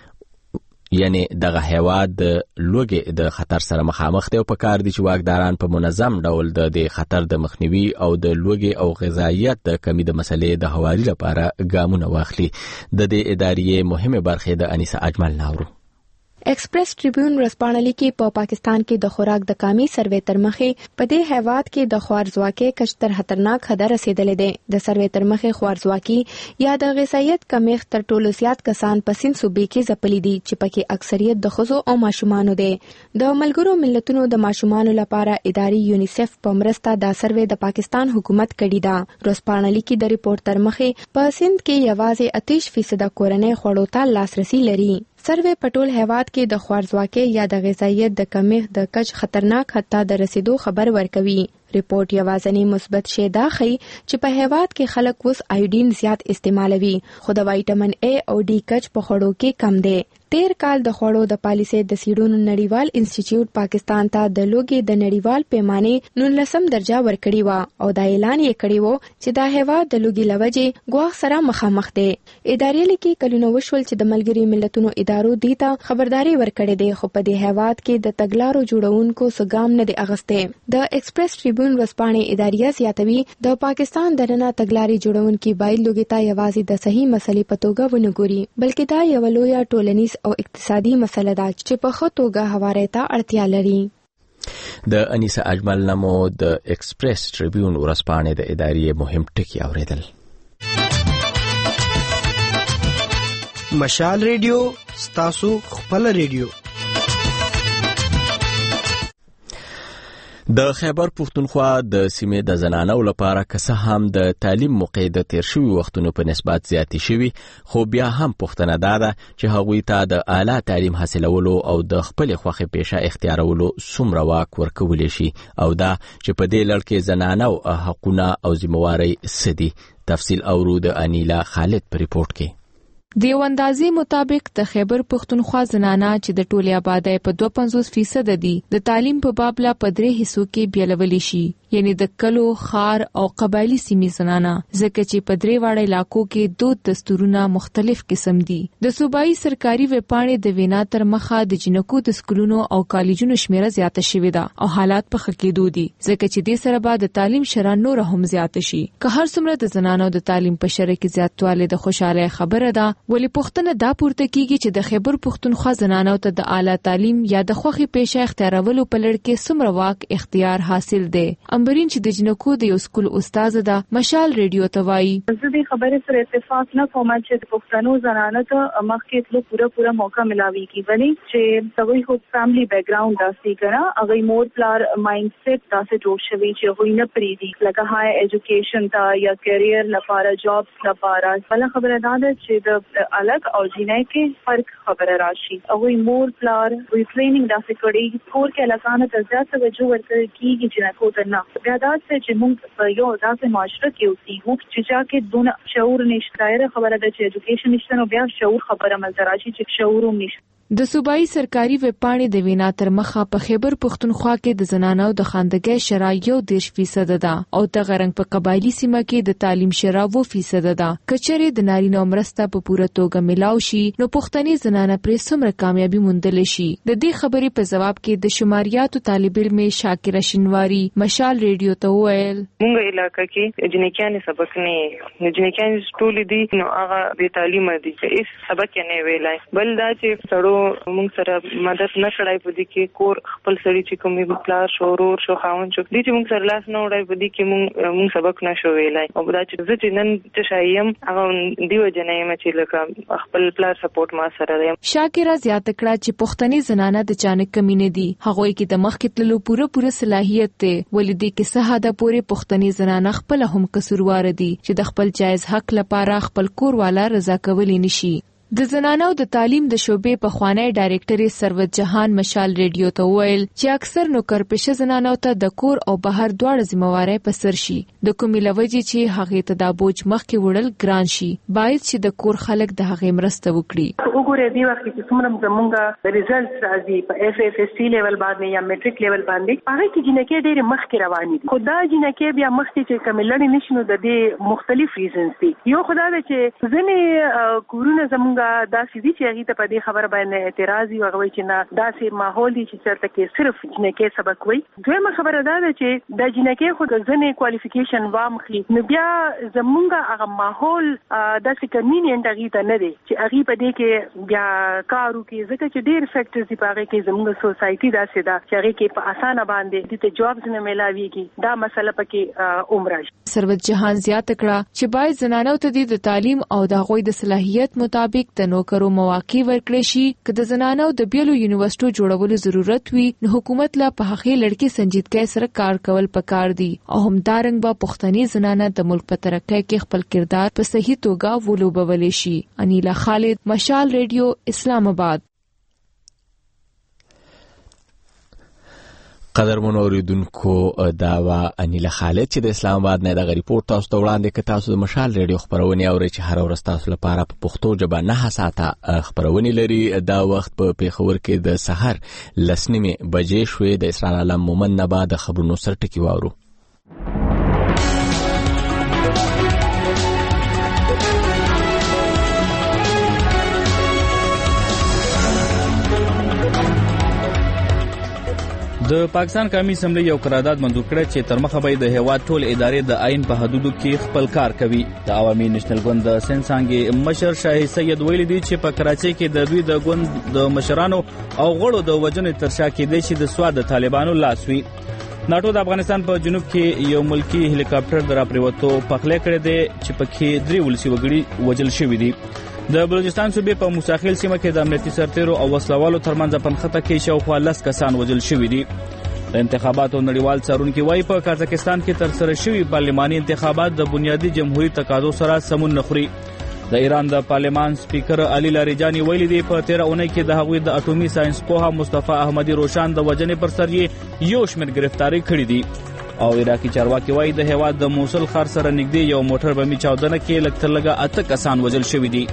یعنی دغه هیواد د لوږې د خطر سره مخامخ دی او په کار دي چې واکداران په منظم ډول د دې خطر د مخنیوي او د لوږې او غذایت د کمی د مسلې د هواري لپاره ګامونه واخلي. د دې ادارې مهمه برخه د انیسه اجمل ناورو.
ایکسپریس ټریبیون ورځپاڼه لیکي په پاکستان کې د خوراک د کمی سروې تر مخې په دې هیواد کې د خوارزواکۍ کچ تر خطرناک حده رسیدلې ده. د سروې تر مخې خوارزواکي یا د غذایت کمیښت تر ټولو زیات کسان په سیند صوبې کې ځپلي دي چې پکې اکثریت د ښځو او ماشومانو دي. د ملګرو ملتونو د ماشومانو لپاره اداري یونیسف په مرسته دا سروې د پاکستان حکومت کړی ده. ورځپاڼه لیکي د ریپورت تر مخې په سیند کې یوازې اتیش فیصد کورنۍ خوړو ته لاسرسي لري. سروې په ټول هیواد کې د خوارزواکۍ یا د غذایت د کمیښت د کچ خطرناک حد ته د رسیدو خبر ورکوي. ریپورت یوازینی مثبت شی دا ښیي چې په هیواد کې خلک اوس آیوډین زیات استعمالوي، خو د وایټامین ای او ډي کچ په خوړو کې کم دی. تیر کال د خوړو د پالیسۍ د څیړنو نړیوال انسټیټیوټ پاکستان ته د لوګي د نړیوال پیمانې نولسم درجه ورکړی و او دا اعلان یې کړی و چې دا هیواد د لوګي لوجې ګواښ سره مخامخ دی. ادارې لیکي کلونه وشول چې د ملګري ملتونو ادارو دې ته خبرداري ورکړې ده، خو په دې هیواد کې د تګلارو جوړونکو څه ګام نه دی اخیستی. د ایکسپریس ټریبیون ورځپاڼې اداریه زیاتوي د پاکستان دننه تګلارې جوړونکي باید لوګي ته یوازې د صحیح مسلې په توګه ونه ګوري، بلکې دا یو لویه ټولنیز او اقتصادي مسله ده چې په ښه توګه هوارۍ ته اړتیا لري.
د انیسه اجمل نامو د ایکسپریس ټریبیون ورځپاڼې د ادارې مهم ټکي اوریدل.
مشال ریډیو ستاسو خپل ریډیو.
د خیبر پښتونخوا د سیمې د زنانو لپاره که څه هم د تعلیم موقع د تیر شوي وختونو په نسبت زیاتې شوي، خو بیا هم پوښتنه دا ده چې هغوی ته د اعلی تعلیم حاصلولو او د خپلې خوښې پیشه اختیارولو څومره واک ورکولی شي، او دا چې په دې لړ کې زنانو حقونه او ذمهوارۍ څه دي. تفصیل اورو د انیلا خالد په ریپورت کې.
د یو اندازې مطابق د خیبر پښتونخوا زنانه چې د ټولې آبادۍ په دوه پنځوس فیصد دي د تعلیم په باب لا په درې حصو کې بیلولی شي، یعنی د کلو، خار او قبایلی سیمې زنانه، ځکه چې په درې واړه علاقو کې دود دستورونه مختلف قسم دي. د صوبایي سرکاري ویبپاڼې د وینا تر مخه د جنکو د سکولونو او کالجونو شمیره زیاته شوې ده او حالات په ښه کېدو دي، ځکه چې دې سره به د تعلیم شرح نور هم زیاته شي. که هر څومره د زنانو د تعلیم په شرح کې زیاتوالی د خوشحالۍ خبره ده، ولی پوښتنه دا پورته کیږي چې د خیبر پښتونخوا زنانو ته د اعلی تعلیم یا د خوښې پیشه اختیارولو په لړ کې څومره واک اختیار حاصل دی. امبرین چې د جنکو د یو سکول استاد ده مشال ریډیو ته وایي،
زه دې خبرې سره اتفاق نه کوم چې د پښتنو زنانو ته مخکې تلو پوره پوره موقع ملاويږي، ولی چې سوي خو فیملی بیک گراوند داسې کنه هغه مور پلار مایند سیټ داسې جوړ شوی چې هغه نه پریدي لکه های ایجوکیشن تا یا کیریئر لپاره جابس لپاره. بل خبره دا ده چې د الګ او جنۍ کې فرق خبره راشي. هغه مور پلار وی ټریننګ داسې کړي کور کې لکانه ته زیات توجه ورکړي کیږي چې نه کوته نه دا چې چې موږ په یو داسې معاشره کې اوسېږو چې چا کې دونه شعور نشته. دایره خبره ده چې ایجوکیشن نشته نو بیا شعور خبره ملته راشي چې شعور هم نشته.
د صوبایي سرکاري ویبپاڼې د وینا تر مخه په خیبر پښتونخوا کې د زنانو د خاندګۍ شرح یو دېرش فیصد ده او د غرنګ په قبایلی سیمه کې د تعلیم شرح اووه فیصد ده. کچېرې د نارینه مرسته په پوره توګه ملاو شي نو پښتني زنانه پرې څومره کامیابي موندلی شي. د دې خبرې په جواب کې د شماریاتو طالب علم شاکره شینواری مشال ریډیو ته وویل،
موږ علاقې کې جنکیانې سبق نه جنکیانې ټولې دي نو هغه بې تعلیمه دي، هیڅ سبق نه ویلای. بل دا چې سړو موږ سره مدد نه کړای په دې کې کور خپل سړي چې کومې پلار شو ورور شو خاوند شو دي چې موږ سره لاس نه وړای په دې کې موږ موږ سبق نه شو ویلای. او دا چې زه چې نن چې شایم هغه دیو جنې چې لکه خپل پلار سپورټ ما سره دی.
شاکره زیاته کړه چې پښتني زنانه د چانه کمی نه دي، هغوی کې د مخکې تللو پوره پوره صلاحیت دی، ولې دې کې څه حده پورې پښتني زنانه خپل هم قصوروار دي چې د خپل جایز حق لپاره خپل کور والا رضا کولی نشي. د زنانو د تعلیم د شوبې په خوانی ډایریکټر سروت جهان مشال ریډیو ته ویل چې اکثر نوکرپېشه زنانو ته د کور او بهر دواړه ذمہواري په سر شي، د کومې لوجې چې هغه ته د بوج مخکې وړل ګران شي، باید چې د کور خلک د هغه مرسته وکړي.
وګوره دی وخت چې څومره زمونږه ریزلټس راځي په اف اف اس سی لیول باندې یا میټریک لیول باندې هغه کې جنکې ډېر مخکې روانې دي، خو دا جنکې بیا مخکې چې کملړې نشنو د دې مختلف ریزنز دي. یو خدای چې ځنې کورونه زمونږ زمونږ دا سيدي چې هغه ته په دې خبره باندې اعتراض وي هغه چې نه دا سي ماحول دي چې چرته کې صرف جنکه سبق وي. دویمه خبره دا ده چې د جنکه خو د ځنې کوالیفیکیشن وامخي نو بیا زمونږ هغه ماحول د سکمینینټ هغه ته نه دی چې هغه په دې کې بیا کارو کې ځکه چې ډېر فیکټرز دی په هغه کې زموږ سوسايټي دا سي دا چې هغه کې په اسانه باندې د جوابز نه ملاويږي دا مسله پکې عمر.
ثروت جهان زیات کړه چې باید زنانو ته د تعلیم او د غوي د صلاحیت مطابق د نوکرو مواقع ورکړي شي. که د زنانو د بیلو یونیورسيټو جوړولو ضرورت وي نو حکومت لا په هغه لړکی سنجیدګۍ سره کار کول پکار دي او هم دارنګ به پښتني زنانه د ملک په ترقۍ کې خپل کردار په صحیح توګه ولوبولې شي. انیلا خالد، مشال ریډیو، اسلام آباد.
قدرمن اوریدونکو دا وا انیلا خالد چې د اسلام آباد نه د ریپورت تاسو ته وړاندې کړ. تاسو د مشال ریډیو خبرونه اورئ چې هر ورځ تاسو لپاره په پښتو ژبه نه ساعته خبرونه لري. دا وخت په پیښور کې د سحر لسنیمه بجې شوې. د اسرار عالم مومن نه بعد خبرونو سر ټکی واورو.
د پاکستان قومي اسمبلی یو قرارداد منظور کړ چې تر مخه به د هیواد ټول ادارې د آئین په حدودو کې خپل کار کوي. د عوامي نېشنل ګوند د سنسانګي مشر شاهي سید ویلي دی چې په کراچۍ کې د دوی د ګوند د مشرانو او غړو د وجنې ترشا کې دی چې د سواد د طالبانو لاس وي. ناټو د افغانستان په جنوب کې یو ملکی هلیکاپټر د راپریوتو پخلې کړی دی چې پکې درې ولسی وګړي وجل شوی دي. د بلوچستان صوبې په موساخیل سیمه کې د امنیتي سرتیرو او وسلوالو ترمنځ پنخته کې شاوخوا لس کسان وجل شوی دي. د انتخاباتو نړیوال څارونکي وايي په قزاقستان کې تر سره شوی پارلماني انتخابات د بنیادی جمهوریت تقاضو سره سمون نه خوري. د ایران د پارلمان سپیکر علي لاریجانی ویلي دی په تیر اونۍ کې د هغوی د اټومي ساينس پوها مصطفی احمدي روشان د وجنې پر سر یې یو شمېر گرفتاری کړې دي. او عراقي چارواکي وايي د هیواد د موصل ښار سره نږدې یو موټر بمي چاودنه کې لږ تر لږه اته کسان وژل شوي دي.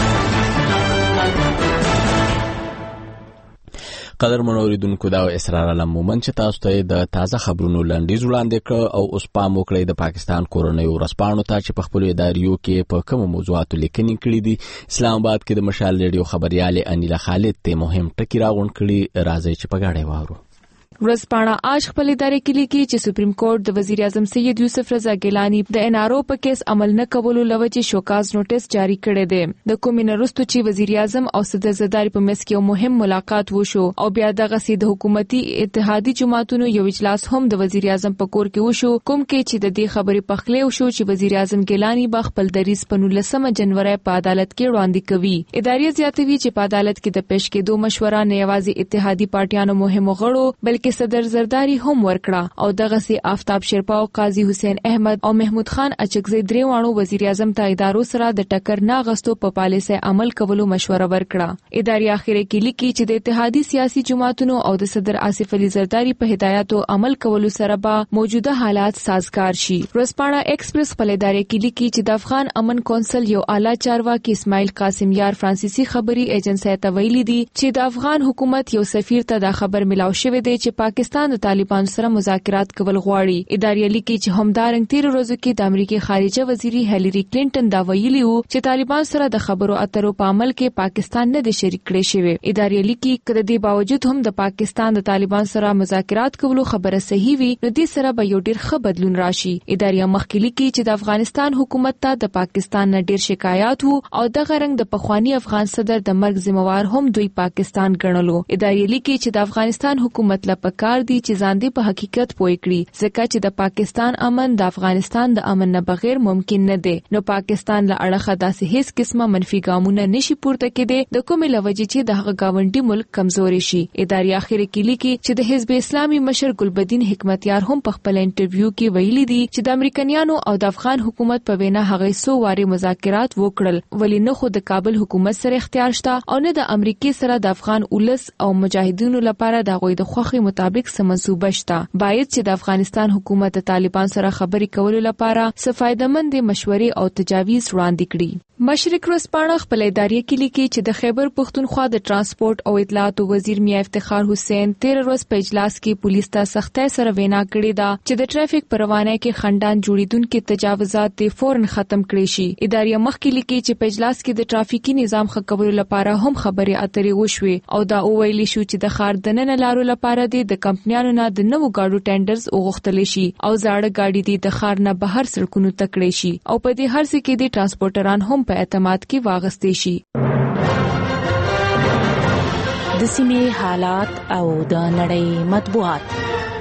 قدر منوریدونکو دا اسرار علم مومن چې تاسو ته د تازه خبرونو لنډیز وړاندې کړ او اوس پام وکړئ د پاکستان کورنۍ ورځپاڼو ته چې په خپل اداریو کې په کوم موضوعاتو لیکنې کړې دي. اسلام آباد کې د مشال ریډیو خبريال انیلا خالد ته مهم ټکی راغون کړي. راځي چې په غاړه وارو.
ورځپاڼه آج خپل ادارې کې لیکي چې سپریم کورټ د وزیر اعظم سید یوسف رضا ګیلانی د ان آر او په کیس عمل نه کولو لوجه شوکاز نوټیس جاری کړی دی. د کومې نرستو چې وزیر اعظم او صدر زرداری په مس کې یو مهم ملاقات وشو او بیا دغه سید حکومتي اتحادی جماعتونو یو اجلاس هم د وزیر اعظم په کور کې وشو کوم کې چې د دې خبرې پخلې وشو چې وزیر اعظم ګیلانی به خپل دریز په نولسمه جنوري په عدالت کې وړاندې کوي. ادارې زیاتوي چې په عدالت کې د پیش کېدو مشوره نه یوازې اتحادی پارټیانو مهمو غړو بلکې صدر زرداری هم ورکړه او دغه سي آفتاب شرپا او قاضي حسین احمد او محمود خان اچکزي درې وانو وزیر اعظم ته ادارو سره د ټکر نه غستو په پالیسي عمل کولو مشوره ورکړه. ادارې اخیری کې لیکي چې د اتحادی سیاسي جماعتونو او د صدر آصف علي زرداری په هدایتو عمل کولو سره به موجوده حالات سازگار شي. ورځپاڼه ایکسپریس په ادارې کې لیکي چې د افغان امن کونسل یو اعلی چارواکي اسماعیل قاسم یار فرانسیسي خبري ایجنسی ته ویلي دي چې د افغان حکومت یو سفیر ته دا خبر ملاو شوی دی چې پاکستان د طالبان سره مذاکرات کول غواړي. ادارې لیکي چې همدارنګ تیر ورځو کې د امریکای خارجه وزیري هیلری کلینټن دا ویلي وو چې طالبان سره د خبرو اترو په عمل کې پاکستان نه د شریک کړي شوی. ادارې لیکي چې د دې باوجود هم د پاکستان د طالبان سره مذاکرات کولو خبره صحیح وي نو دې سره به یو ډیر ښه بدلون راشي. ادارې مخکې لیکي چې د افغانستان حکومت ته د پاکستان نه ډیر شکایات وو او د غرنګ د پخوانی افغان صدر د مرګ ذمہوار هم دوی پاکستان ګڼلو. ادارې لیکي چې د افغانستان حکومت لپاره دي چې ځان دې په حقیقت پوي کړي ځکه چې د پاکستان امن د افغانستان د امن نه بغیر ممکن نه دی. نو پاکستان له اړخه داسې هیڅ قسمه منفي ګامونه نشي پورته کېدی د کومې لوجې چې د هغه گاونډي ملک کمزوري شي. ادارې اخر کې لیکي چې د حزب اسلامي مشر ګلبدین حکمتیار هم په خپل انټرویو کې ویلي دي چې د امریکایانو او د افغان حکومت په وینا هغه سو واري مذاکرات وکړل ولی نه خو د کابل حکومت سره اختیار شته او نه د امریکای سره د افغان ولس او مجاهدینو لپاره د غوي د خوخي مطابق سم منصوبه شته باید چې د افغانستان حکومت د طالبان سره خبرې کولو لپاره څه فائدمند مشورې او تجاویز وړاندې کړي. مشرق ورځپاڼه خپل ادارې کې لیکي چې د خیبر پښتونخوا د ترانسپورت او اطلاعات وزیر میاں افتخار حسین تیر ورځ په اجلاس کې پولیس ته سختۍ سره وینا کړې ده چې د ټریفیک پر روانۍ کې خندان جوړیدونکو تجاوزات د فورن ختم کړي شي. ادارې مخکې لیکي چې په اجلاس کې د ټرافیکي نظام ښه کولو لپاره هم خبرې اترې وشوې او دا وویل شو چې د ښار دننه لارو لپاره د کمپنیانو نه د نوو ګاډو ټینډرز وغوښتل شي او زاړه ګاډي د ښار نه بهر سړکونو ته کړي شي او په دې هر څه کې د ترانسپورټران هم په اعتماد کې واغستې شي.
د سیمې حالات او د نړۍ مطبوعات.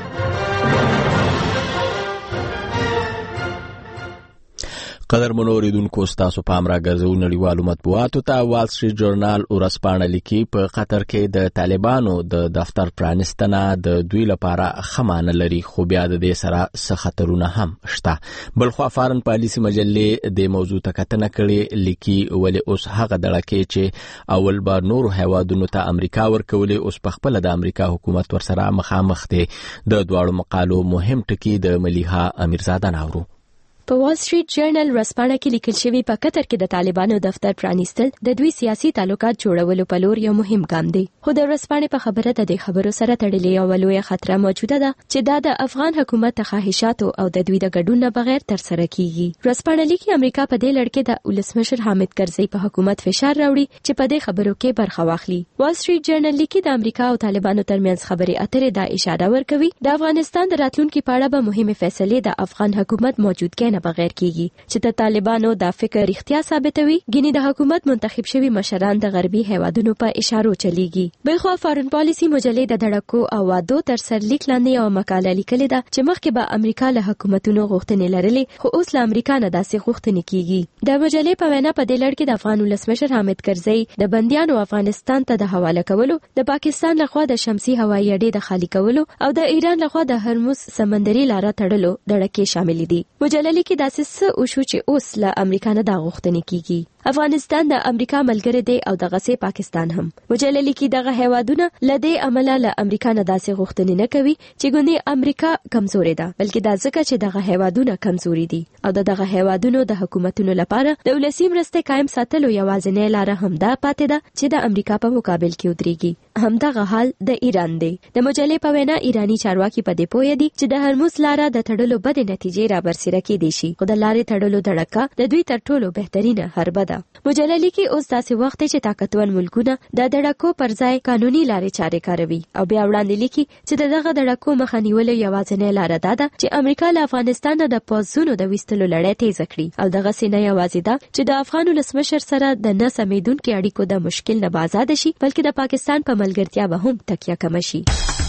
قدر منوریدونکو ستاسو پام راګرځو نړیوالو مطبوعاتو ته. وال سټریټ جورنال ورځپاڼه لیکي په قطر کې د طالبانو د دفتر پرانستنه د دوی لپاره خمانه لري خو بیا د دې سره څه خطرونه هم شته. بلخوا فارن پالیسي مجلې د موضوع ته کتنه کړې لیکي ولې اوس هغه دړکې چې اول به نورو هیوادونو ته امریکا ورکولې اوس په خپل د امریکا حکومت ورسره مخامخ دی. د دواړو مقالو مهم ټکي د ملیحه امیرزاده ناورو.
په وال سټریټ جرنل ورځپاڼه کې لیکل شوی په قطر کې د طالبانو دفتر پرانیستل د دوی سیاسي تعلقات جوړولو په لور یو مهم ګام دی. خو د ورځپاڼې په خبره ده د خبرو سره تړلې یو لوی خطر موجوده ده چې دا د افغان حکومت د خواهشاتو او د دوی د ګډون نه بغیر تر سره کیږي. ورځپاڼه لیکي امریکا په دې لړ کې د ولسمشر حامد کرزي په حکومت فشار راوړي چې په دې خبرو کې برخه واخلي. وال سټریټ جرنل لیکي د امریکا او طالبانو ترمنځ خبرې اترې دا اشاره ورکوي د افغانستان د راتلونکي په اړه به مهمه فیصله د افغان حکومت موجودګۍ نه بغیر کیږي چې د طالبانو دا فکر اختیا ثابتوي ګینه د حکومت منتخب شوی مشران د غربي هیوادونو په اشارو چلیږي. بلخوا فارن پالیسی مجلې د دړکو او وادو تر سرلیک لاندې یو مقاله لیکلې ده چې مخکې به امریکا له حکومتونو غوښتنې لرلې خو اوس له امریکا نه داسې غوښتنې کیږي. د مجلې په وینا په دې لړ کې د افغان ولسمشر حامد کرزي د بنديانو افغانستان ته د حواله کولو، د پاکستان لخوا د شمسي هوایي اډې د خالي کولو او د ایران لخوا د هرمز سمندري لاره تړلو دړکې شامل دي. مجلې کې داسې او شو چې اوس له امریکا نه دا غوښتنې کیږي. افغانستان د امریکا ملګری دی او دغه سي پاکستان هم. مجلې لیکي دغه هیوادونه لدې عمله له امریکا نه داسې غوښتنې نه کوي چې ګونې امریکا کمزوري ده، بلکې دا ځکه چې دغه هیوادونه کمزوري دي او دغه هیوادونو د حکومتونو لپاره د ولسی مرستې قائم ساتلو یوازینۍ لاره هم دا پاتې ده چې د امریکا په مقابل کې ودرېږي. همدغه حال د ایران دی. د مجلې په وینا ایرانی چارواکي په دې پوهه دي چې د هرمز لاره د تړلو بد نتیجې را برسېره کېدې شي خو د لارې تړلو دړکه د دوی تر ټولو بهترینه حربه ده. مجلې لیکي اوس داسې وخت چې طاقتور ملکونه د دړکو پر ځای قانوني لارې چارې کاروي او بیا وړاندې لیکي چې دغه دړکو مخه نیولو یوازینۍ لاره ده چې امریکا له افغانستان د پوځونو د ویستلو لړۍ تیزه کړي او دغه سینه یوازې ده چې د افغان ولسمشر سره د نه سمیدونکو اړیکو د مشکل نه آزاد شي بلکې د پاکستان په ملګرتیا به هم تکیه کم شي.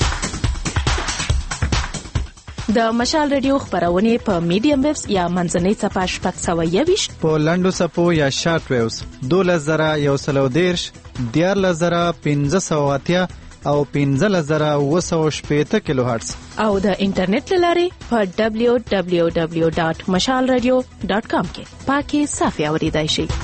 د مشال ریډیو خبرونه په میډیم ویوز یا منځنۍ صفحه شپږ سوه یوویشت
په لنډو صفحو یا شارټ ویوز دولس زره یو سلو دیرش دیارلس زره پنځه سوه اتیا او پنځلس زره اوه سوه شپېته کیلو هرتز
او د انټرنیټ له لارې په دبلیو دبلیو دبلیو ډاټ مشال ریډیو ډاټ کام کې پاکي صافي اوریدای شئ.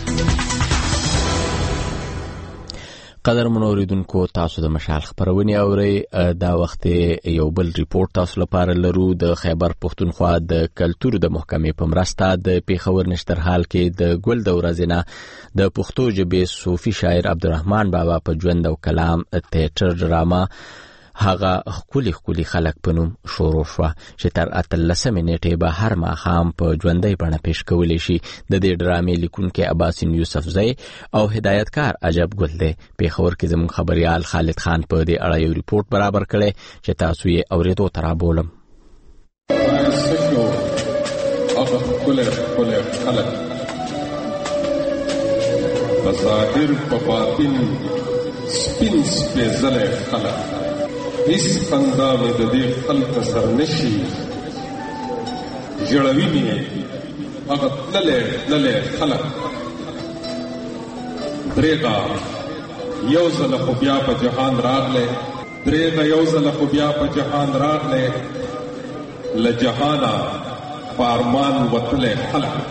قدر منوریدونکو تاسو د مشال خبرونه اورئ. دا وخت یو بل ریپورت تاسو لپاره لرو. د خیبر پښتونخوا د کلتور د محکمې په مرسته د پیښور نشترحال کې د ګل د ورځې نه د پښتو ژبې صوفي شاعر عبدالرحمن بابا په ژوند او کلام تیاتر ډرامه هغه خولي خولي خلک په نوم شروع شو چې تر اتلسمې نیټې به هر ماښام په ژوندۍ بڼه پیش کولی شي. د دې ډرامې لیکونکی عباسین یوسفزی او هدایتکار عجب ګل دی. پیښور کې زموږ خبريال خالد خان په دې اړه یو ریپورت برابر کړی چې تاسو یې اورېدو ته رابولم.
هغه خولي خولي خلک بظاهر په باطن سپین سپېڅلي خلک هیڅ خندا مې د دې خلک سر نشي ژړوي مې هغه تللې تللې خلک درېغه یو ځل خو بیا په جهان راغلی درېغه یو ځل خو بیا په جهان راغلی له جهانه په ارمان وتلې خلک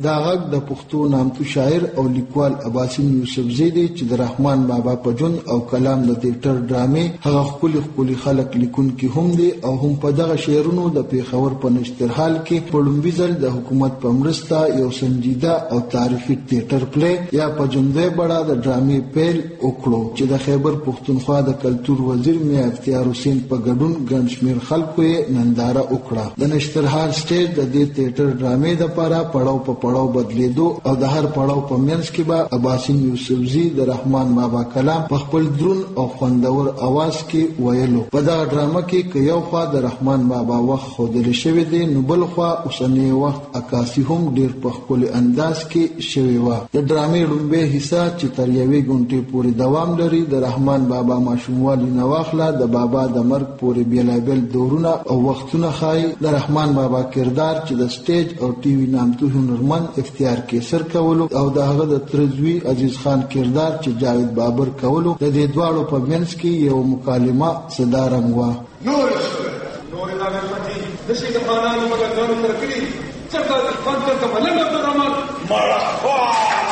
دا غږ د پښتو نامتو شاعر او لیکوال عباسین یوسفزی دی چې د رحمان بابا په جون او کلام د تیاتر ډرامې هغه خپل خپل خلک لیکونکي هم دي او هم په دغه شعرونو د پیښور په نشترحال کې په لومړي ځل د حکومت په مرسته یو سنجیده او تاریخي تیاتر پلی یا په جوندۍ بڼه د ډرامې پیل وکړو چې د خیبر پښتونخوا د کلتور وزیر میا اختیار حسین په ګډون ګڼ شمېر خلکو یې ننداره وکړه. د نشترحال سټیج د دې تیاتر ډرامې دپاره پړاو په پړاو بدلیدو او د هر پړاو په منځ کې به عباسین یوسفزي د رحمان بابا کلام په خپل درون او خوندور اواز کې ویلو. په دغه ډرامه کې که یو خوا د رحمان بابا وخت ښودلی شوی دی نو بل خوا اوسنی وخت عکاسي هم ډېر په ښکلي انداز کې شوې وه. د ډرامې لومړۍ حصه چې تر یوې غونټې پورې دوام لري د رحمان بابا ماشوموالي نه واخله د بابا د مرګ پورې بېلابېل دورونه او وختونه ښایي. د رحمان بابا کردار چې د سټیج او ټي وي نامتو هنرمند اختیار کیسر کولو او د هغه د ترزوی عزیز خان کردار چې جاوید بابر کولو د دې دواړو په منځ کې یو مکالمه صدارم وه.
نور نور دا پتی د شي د خانانو په ګانو تر کړی څنګه د فنکر د ملنګ عبدالرحمن ماړه خوا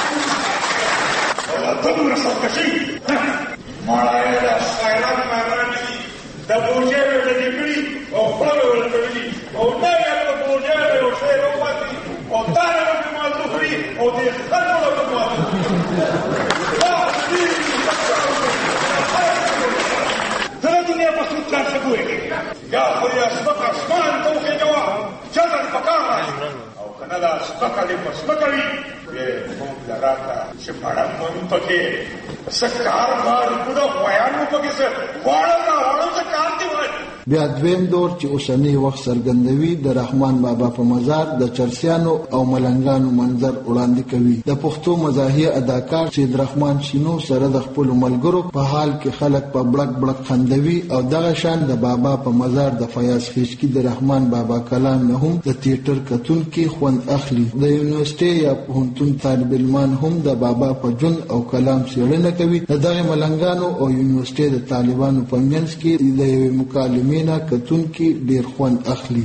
ولا تمر سوکشي ماړه دا شاعران ماراني د بوجه له دې کړی او خپل ولکړي او دا یو بوجه له شعر او پاتې او دا یو مالو خري او دې خلکو له مالو زه دنیا په څو کار څه کوي یا خو یا سبق اسمان ته وخه جواب چلن پکار راځي او کنه دا سبق دې په سبق وي به کوم لراته چې پړم مون پکې سکار مار کو دا وایانو پکې څه واړه دا واړه څه کار دی وای.
بیا دویم دور چې اوسنی وخت څرګندوي د رحمان بابا په مزار د چرسیانو او ملنګانو منظر وړاندې کوي. د پښتو مزاحیه اداکار سید رحمان شینو سره د خپل ملګرو په حال کې خلک په بړک بړک خندوي او دغه شان د بابا په مزار د فیاض خیشکی د رحمان بابا کلام نه هم د تیاتر کتونکي خوند اخلي. د یونیورسيټي یا پوهنتون طالب علمان هم د بابا په جون او کلام څېړنه کوي. د دغه ملنګانو او یونیورسيټي د طالبانو په منځ کې د یوې مکالمې نه کتونکي ډېر خوند اخلي.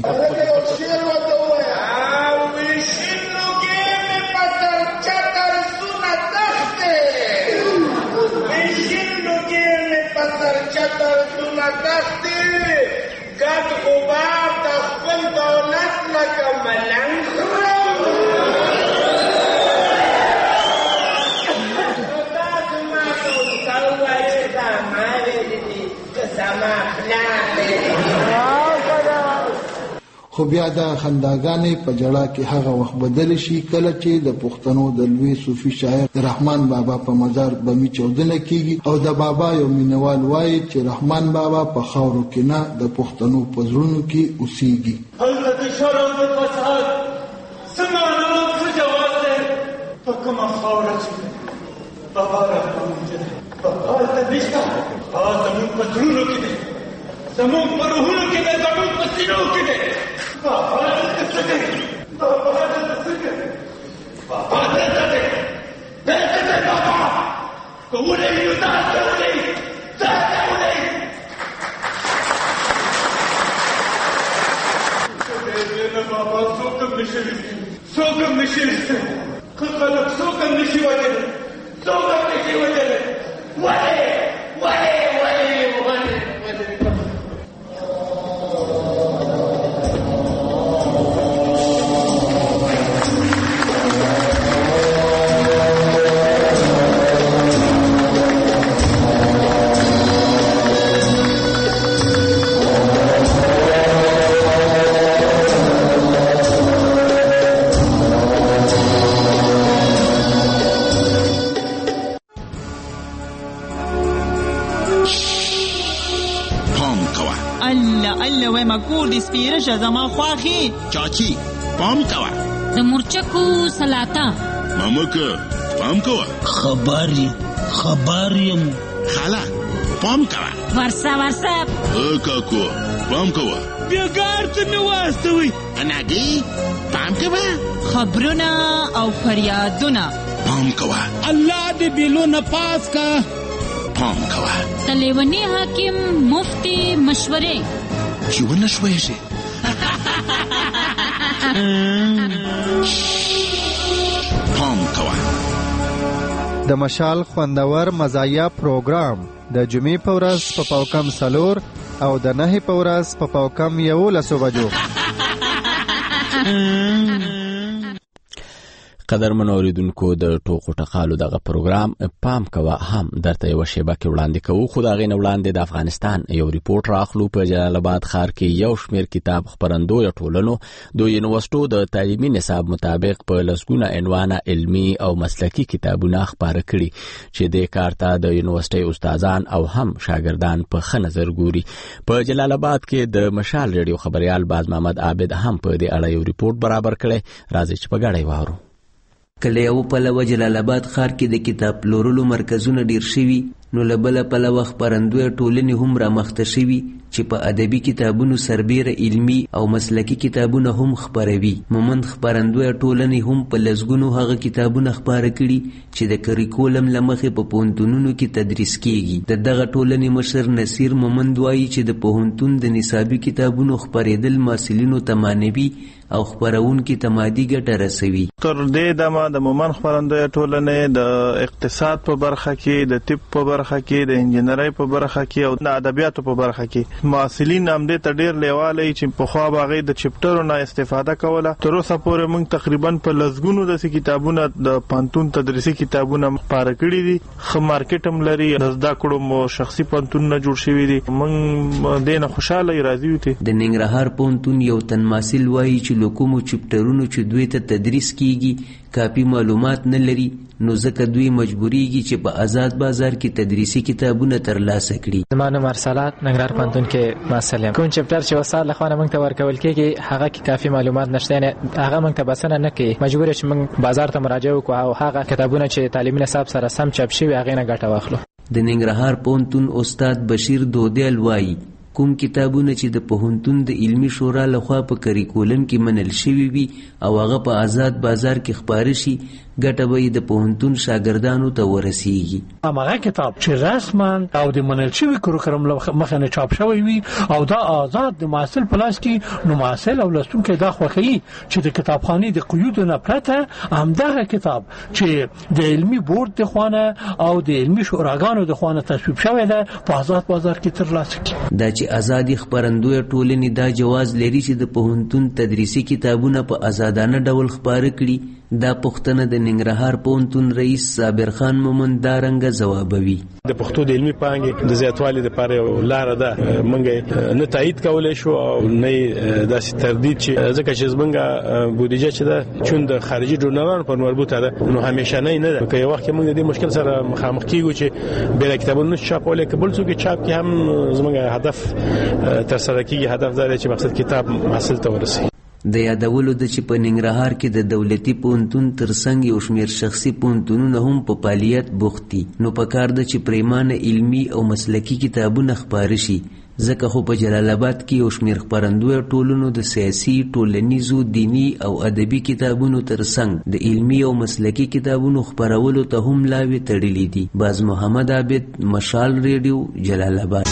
خو بیا د خنداګانې په جړه کې هغه وخت بدل شي کله چې د پښتنو د لوی صوفي شاعر رحمان بابا په مزار بمی چودنه کیږي او د بابا یو مینوال وایي چې رحمان بابا په خاورو کې نه د پښتنو په زړونو کې اوسېږي.
هلته د شرم د فساد سمانو څه جواز دی په کومه خاوره چې بابا راغلی دی بابا هلته نشته هغه زموږ په زړونو کې دی زموږ په روحونو کې دی زموږ په سینو کې دی. بابا دلته څه کوي بابا دلته څه کوي بابا دلته دی دلته دی بابا که ولې نو دلته ولې دلته ولې نه بابا څوک هم نشي څوک هم نشي که خلک څوک هم نشي وجلی څوک هم نشي وجلی ولې ولې ولې ولې
کور د سپیره شه زما خواخي
چاچی پام کوا
د مرچکو سلاطه
مامک پام کوا
خبري خبريم
خالا پام کوا
ورسا ورسا
او کاکو پام کوا
بیګار ته نو واستوي
اناګي پام کوا
خبرونه او فریادونه
پام کوا
الله دې بیلو نه پاس کا
پام کوا
تلیونی حاکم مفتی مشورې
چې ونه شوي شي
د مشال خوندور مزایا پروګرام د جمعې په ورځ په پاوکم سلور او د نهي په ورځ په پاوکم یولسو بجو.
قدرمن اوریدونکو د ټوکو ټقالو دغه پروګرام پام کوه هم درته یو شیبه کې وړاندې کوو. خو دا غي نه وړاندې د افغانستان یو ریپورت راخلو. په جلال آباد ښار کې یو شمېر کتاب خپرندوی ټولنو د یونیورسيټو د تعلیمي نصاب مطابق په لسګونه عنوانه علمي او مسلکي کتابونه خپاره کړي چې د کار ته د یونیورسيټي استادان او هم شاګردان په ښه نظر ګوري. په جلال آباد کې د مشال ریډیو خبريال باز محمد عابد هم په دې اړه یو ریپورت برابر کړي. راځي چې په ګډه وارو.
کله یو پلوه جلال آباد ښار کې د کتاب پلورلو مرکزونه ډیر شوي، نو لبله پلوه خپرندوی ټولنې هم رامخته شوي چې په ادبي کتابونو سربیره علمي او مسلکي کتابونه هم خپروي. مومند خپرندوی ټولنې هم په لسګونو هغه کتابونه خپاره کړي چې د کریکولم له مخې په پوهنتونونو کې تدریس کیږي. د دغه ټولنې مشر نصیر مومند وایي چې د پوهنتون د نصابي کتابونو خپرېدل محصلینو ته معنوي او خپرونکي ته مادي ګټه رسوي.
تر دې دمه د مومند خپرندوی ټولنې د اقتصاد په برخه کې، د طب په برخه کې، د انجنیري په برخه کې او د ادبیاتو په برخه کې محصلین هم دې ته ډېر لیواله چې په خوا باغې د چپټرو نه استفاده کوله. تر اوسه پورې موږ تقریبا په لسګونو د کتابونو د پانتون تدریسي کتابونه خپاره کړي دي. خو مارکیټ هم لري، د زده کړو مو شخصي پانتونونه جوړ شوي دي. موږ دې نه خوشاله راضي یو.
د ننګرهار پوهنتون یو تن محصل وایي چې لکومو چپټرونو چې دوی ته تدریس کیږي کافي معلومات نه لري، نو ځکه دوی مجبوریږي چې په آزاد بازار کې تدریسي کتابونه ترلاسه کړي.
زما نوم ارسلات، ننګرهار پوهنتون کې محصل یم. کوم چپټر چې استاد له خوا موږ ته ورکول کېږي هغه کې کافي معلومات نشته، نه هغه موږ ته بسنه نه کوي. مجبور یو چې موږ بازار ته مراجعه وکړو او هغه کتابونه چې تعلیمي نصاب سره سم چاپ شوي هغه نه ګټه واخلو.
د ننګرهار پوهنتون استاد بشیر دودیل وایي کوم کتابونه چې د پوهنتون د علمي شورا لخوا په کریکولم کې منل شوي وي او هغه په آزاد بازار کې خپاره شي ګټه به د پوهنتون شاګردانو ته ورسیږي.
هغه کتاب چې رسما او د منل شوي کریکولم مخه نه چاپ شوی وي او دا آزاد د محصل په لاس کې، نو محصل او لوستونکی دا خوښوي چې د کتابخانې د قیودو نه پرته همدغه کتاب چې د علمي بورډ د خوانه او د علمي شوراګانو د خوانه تصویب شوی ده په آزاد بازار کې ترلاسه کړي.
دا چې آزادي خپرندوی ټولنې دا جواز لري چې د پوهنتون تدریسي کتابونه په آزادانه ډول خپاره کړي، دا پوښتنه د ننګرهار پوهنتون رئیس صابر خان مومند دارنګه ځوابوي.
د پښتو د علمي پانګې د زیاتوالي لپاره یو لار ده، موږ نه تایید کولای شو او نه داسې تردید چې ځکه چې زمونږ بودیجه چې ده چون د خارجي ژورنالونو پر مربوطه ده، نو همیشه نه نه ده. که یو وخت موږ د دې مشکل سره مخامخ کیږو چې بل کتابونه چاپولې کبل څو کې چاپ کې هم زمونږ هدف تر سره کیږي. هدف دا دی چې مقصد کتاب محصل ته ورسي.
د یادولو د چې په ننګرهار کې د دولتي پوهنتون ترڅنګ یو شمېر شخصي پوهنتونونه هم په فعالیت بوخت دي، نو پکار ده چې پریمانه علمي او مسلکي کتابونه خپاره شي. ځکه خو په جلال آباد کې یو شمېر خپرندوی ټولنو د سیاسي، ټولنیزو، دینی او ادبي کتابونو ترڅنګ د علمي او مسلکي کتابونو خپرولو ته هم لاوې تړلې دي. باز محمد عابد، مشال ریډیو، جلال آباد.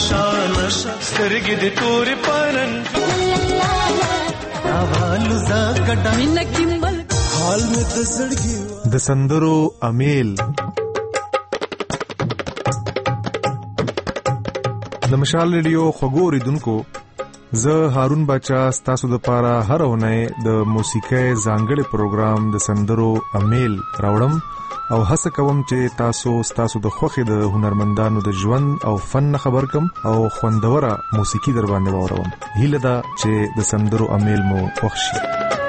د سندرو امیل د مشال ریډیو خبرو دونکو زه هارون بچا ستاسو د پاره هر اونۍ د موسیقۍ ځانګړي پروګرام د سندرو امیل راوړم او هڅه کوم چې تاسو ستاسو د خوښي د هنرمندانو د ژوند او فن خبر کم او خوندوره موسیقي در باندې واورم. هیله ده چې د سندرو امیل مو خوښ شي.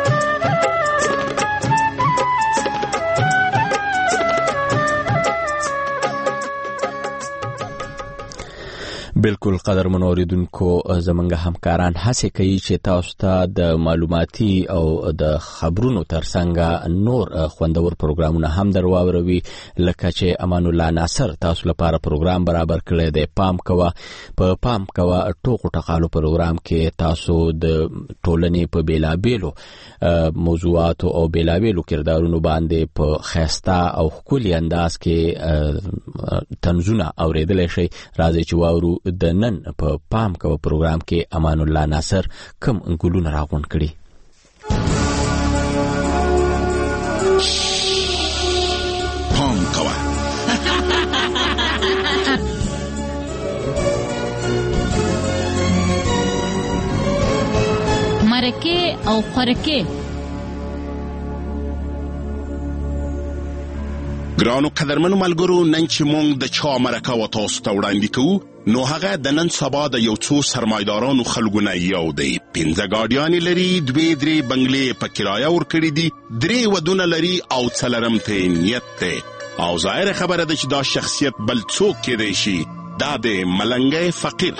بالکل قدرمن اوریدونکو، زمونږ همکاران هڅه کوي چې تاسو ته د معلوماتي او د خبرونو ترڅنګ نور خوندور پروګرامونه هم درواوروي، لکه چې امان الله ناصر تاسو لپاره پروګرام برابر کړی دی. پام کوه په پام کوه ټوکو ټقالو پروګرام کې تاسو د ټولنې په بیلابیلو موضوعاتو او بیلابیلو کردارونو باندې په خسته او ښکلي انداز کې طنزونه اوریدلی شئ. راځئ چې واورو د نن په پام کوه پروګرام کې امان الله ناصر کوم ګلونه راغونډ کړي.
پام کوه
او خوراکي.
ګرانو قدرمنو ملګرو، نن چې مونږ د چا مرکه و تاسو ته وړاندې کوو، نو هغه د نن سبا د یو څو سرمایدارانو خلکو نه یو دی. پنځه ګاډیانې لري، دوې درې بنګلې په کرایه ورکړي دي، درې ودونه لري او څلرم ته نیت دی. او ظاهره خبره ده چې دا شخصیت بل څوک کېدی شي، دا د ملنګی فقیر.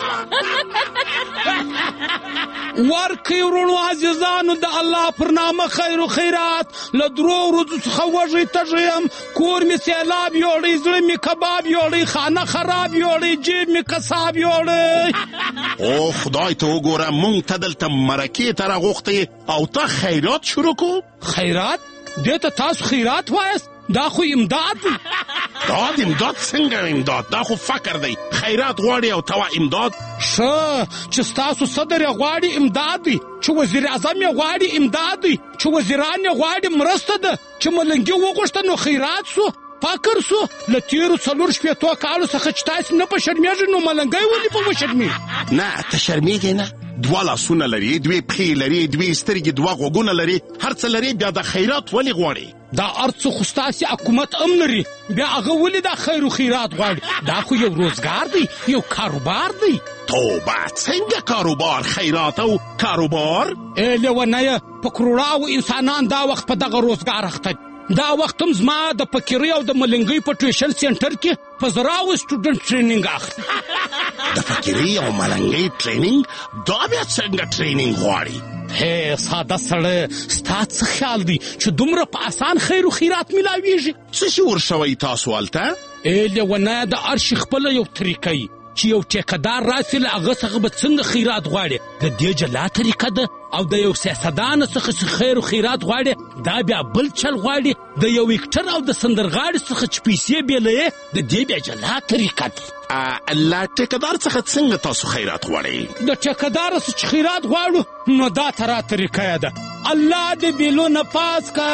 ورکي ورونو عزیزانو، د الله پر نامه خیر و خیرات. له درو ورځو څخه وږی تږی یم، کور مې سیلاب یوړی، زړه مې کباب یوړی، خانه خراب یوړی، جیب مې قصاب یوړی.
او خدای ته وګوره، مونږ ته دلته مرکې ته راغوښتې او ته خیرات شروع کو.
خیرات؟ دې ته تاسو خیرات وایست؟ دا خو امداد دی.
دا د امداد څنګه امداد؟ دا خو فقر دی. خیرات غواړي او ته امداد؟
ښه چې ستاسو صدر یې غواړي امداد دی، چې وزیر اعظم یې غواړي امداد دی، چې وزیران یې غواړي مرسته ده، چې ملنګي وغوښته نو خیرات سو. فقر سو. له تیرو څلور شپېتو کالو څخه چې تاسې نه په شرمېږئ نو ملنګی ولې په وشرمېږي؟
نه ته شرمېږې نه. دوه لاسونه لري، دوې پښې لري، دوې سترګې، دوه غوږونه لري، هر څه لري، بیا د خیرات ولې غواړي؟
دا هر څه خو ستاسې حکومت هم لري، بیا هغه ولې دا خیر و خیرات غواړي؟ دا خو یو روزګار دی، یو کاروبار دی.
توبه، څنګه کاروبار؟ خیرات او کاروبار؟
ای لیونیه، په کروڑاو انسانان دا وخت په دغه روزګار اخته. دا وخت هم زما د فقیرۍ او د ملنګۍ په ټیوشن سینټر کې په زراو سټوډنټ ټریننګ اخلي.
د فقیرۍ او ملنګۍ ټریننګ؟ دا بیا څنګه ټریننګ غواړي؟
هی ساده سړی، ستا څه خیال دی چې دومره په آسان خیر و خیرات میلاویږي؟
څه شي ورشوی تاسو هلته؟
ای لیونیه، د هر شي خپله یو طریقه وي. چې یو ټیکهدار راسي، له هغه څخه به څنګه خیرات غواړي، د دې جلا طریقه ده. او د یو سیاستدان څخه چې خیر و خیرات غواړي، دا بیا بل چل غواړي. د یو اکټر او د سندرغاړي څخه چې پیسې بیلوي، د دې بیا جلا طریقه ده.
له ټیکهدار څخه څنګه تاسو خیرات غواړئ؟
د ټیکهدار څخه چې خیرات غواړو، نو دا ترا طریقه ده. الله دې بیلونه پاس کا،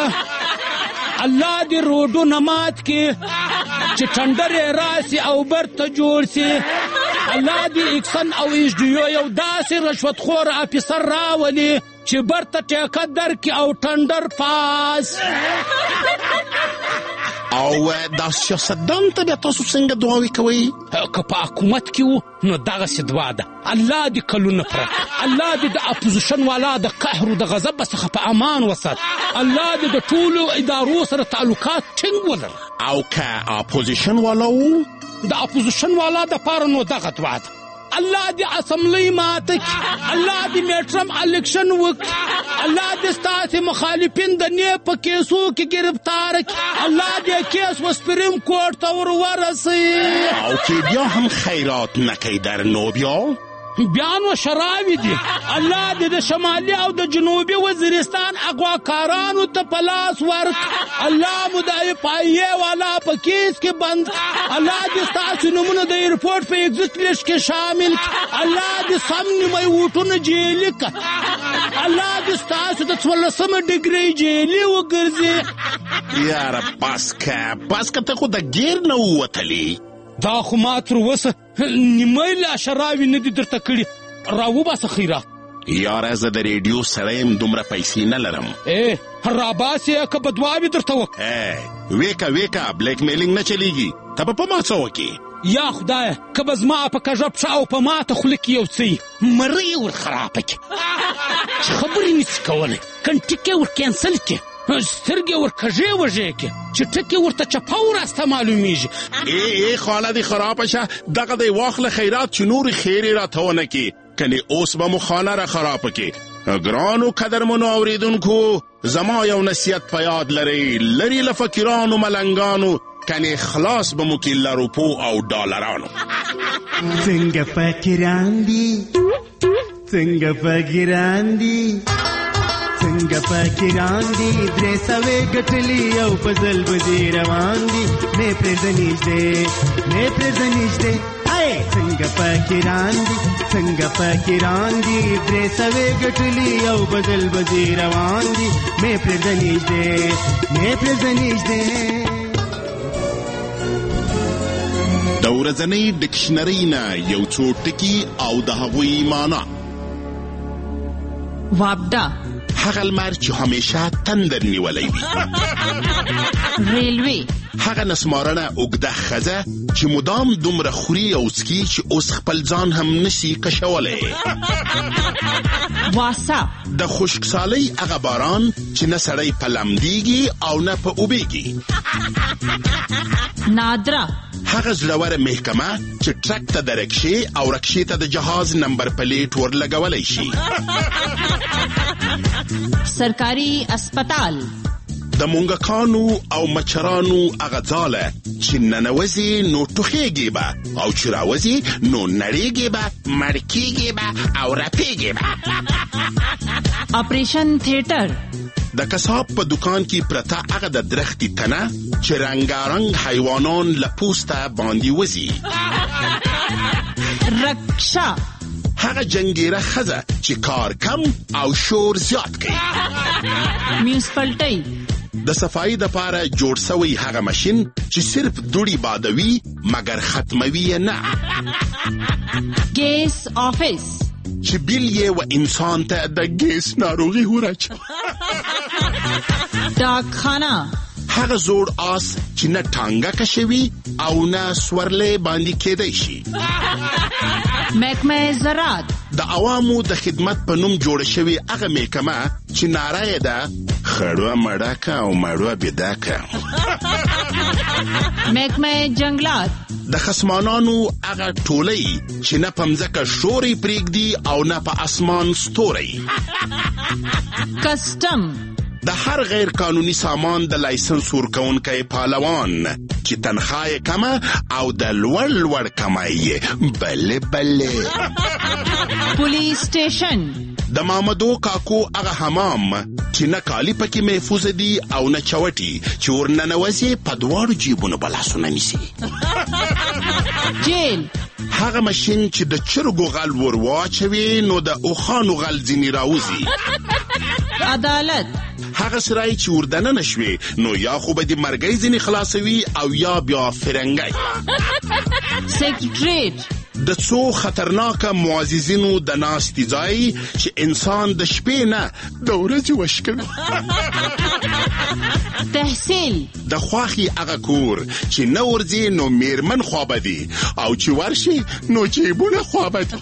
الله دې روډونه مات کې، چې ټنډرې راسي او برته جوړ سي. الله دې اکسن او ایچ ډي او یو داسې رشوت خور افیسر راولي چې برته ټیکه درکړي او ټنډر پاس.
او دا سیاستدان ته بیا تاسو څنګه دعاوې کوئ؟
که په حکومت کې وو نو دغسې دعا ده: الله دې کلونه پرک، الله دې د اپوزیشن والا د قهر و د غضب څخه په امان وسات، الله دې د ټولو ادارو سره تعلقات ټینګ ولري.
او که اپوزیشن والا وو؟
د اپوزیشن والا دپاره نو دغه دعا ده: الله دې اسمبلی ماته کړي، الله دې میټرم الیکشن وکړي، الله دې ستاسې مخالفین د نیب په کیسو کې ګرفتار کړي، الله دې کیس و سپریم کورټ ته ور ورسوي.
او که بیا هم خیرات نه کوي در نو بیا؟
بیا نو شراوي دي. الله دې د شمالي او د جنوبي وزیرستان اغواکارانو ته په لاس ورکړي، الله مو د پایې والا په کیس کې بند، الله دې ستاسو نومونه د ایرپورټ په ایگزیټ لیسټ کې شامل کړي، الله دې سم نیمه ووټونه جیلي کړي، الله دې ستاسو د څوارلسمه ډګرۍ جیلي وګرځي.
یاره بس که بس که ته خو د ګیر نه ووتلې.
دا خو ما تر اوسه نیمه لا شراوي نه دي درته کړي. راوباسه خیرات.
یاره زه د ریډیو سړی یم، دومره پیسې نه لرم.
ای راباسې که بدواوي درته وکړه.
ای ویکه ویکه، بلیک میلینګ نه چلیږي. ته به په ما څه وکړې؟
یا خدایه، که به زما په کږه پښه او په ماته خوله کې یو څه مرۍ ور خرابه کړي، چې خبرې نسي کولی، کنټکې ور کینسل کړي، سترګې ور کږې وږې کړي، چې ټکې ورته چپه وراسته معلومیږي.
ای ای خاله دې خرابه شه، دغه دی واخله خیرات چې نورې خیرې راته ونه کړي، کنې اوس به مو خانه را خرابه کړي. ګرانو قدرمنو اوریدونکو، زما یو نصیحت په یاد لرئ، لرې له فقیرانو ملنګانو، کنې خلاص به مو کې له روپو او ډالرانو.
څنګه فقیران دي، څنګه فقیران دي، څنګه فقیران دي، درې سوې ګټلي او په ځل بځې روان دي، مې پرېږده نږدې، مې پرېږده نږدې. څنګه فقیران دي، څنګه فقیران دي، درې سوې ګټلي او په ځل بځې روان دي، مې پرېږده نږدې، مې پرېږده نږدې.
د ورځنۍ ډکشنرۍ نه یو څو ټکي او د هغوی معنا.
وابډا
هغه لمر چې همیشه تندر نیولی وي.
ریلوی
هغه نسمارنه اوږده ښځه چې مدام دومره خوري او څکي چې اوس خپل ځان هم نشي کشولی.
واسا
د خشکسالۍ هغه باران چې نه سړی په لمدیږي او نه په اوبیږي.
نادرا
هغه زړوره محکمه چې ټرک ته د رکشې او رکشې ته د جهاز نمبر پلیټ ورلګولی شي.
سرکاري اسپتال
د مونږکانو او مچرانو هغه ځاله چې ننوځي نو ټوخیږي به او چې راوځي نو نړیږي به مړکیږي به او رپیږي به.
اپریشن تھیټر
د کساب په دکان کې پرته هغه د درختي تنه چې رنګارنګ حیوانان له پوسته باندې وځي.
رکشا
هغه جنګیره ښځه چې کار کم او شور زیات کوي.
میونسپلټۍ
د صفایي دپاره جوړ سوی هغه ماشین چې صرف دوړي بادوي مګر ختموي یې نه.
ګیس آفیس
چې بیل یې و انسان ته د ګیس ناروغي ورچ.
ډاکخانه
هغه زوړ آس چې نه ټانګه کشوي او نه سورلې باندې کېدی شي.
محکمه زراعت
د عوامو د خدمت په نوم جوړ شوی هغه محکمه چې ناره یې ده خړوه مړاکه او مړوه بېداکه.
محکمه جنگلات
د خصمانانو هغه ټولۍ چې نه په مځکه شوري پرېږدي او نه په اسمان ستوري.
کسټم
د هر غیر قانوني سامان د لایسنس ورکوونکی پهلوان چې تنخواه یې کمه او د لوړ لوړ کمای یې بلې بلې.
پولیس سټیشن
د مامدو کاکو هغه حمام چې نه کالي پکې محفوظ دي او نه چوټي چې ورننوځي په دواړو جیبونو به لاسونه نیسي.
جیل
هغه ماشین چې د چرګو غل ور واچوي نو د اوښانو غل ځینې راوځي.
عدالت
هغه سړی چې وردننه شوي نو یا خو به د مرګۍ ځینې خلاصوي او یا بیا فرنګی.
سیکریټریټ
د څو خطرناکه معززینو د ناستې ځای چې انسان د شپې نه د ورځې وش کوي.
تحصیل
د خواخي هغه کور چې نه ورځي نو میرمن خوابدي او چې ورشي نو جیبونه خوابدي.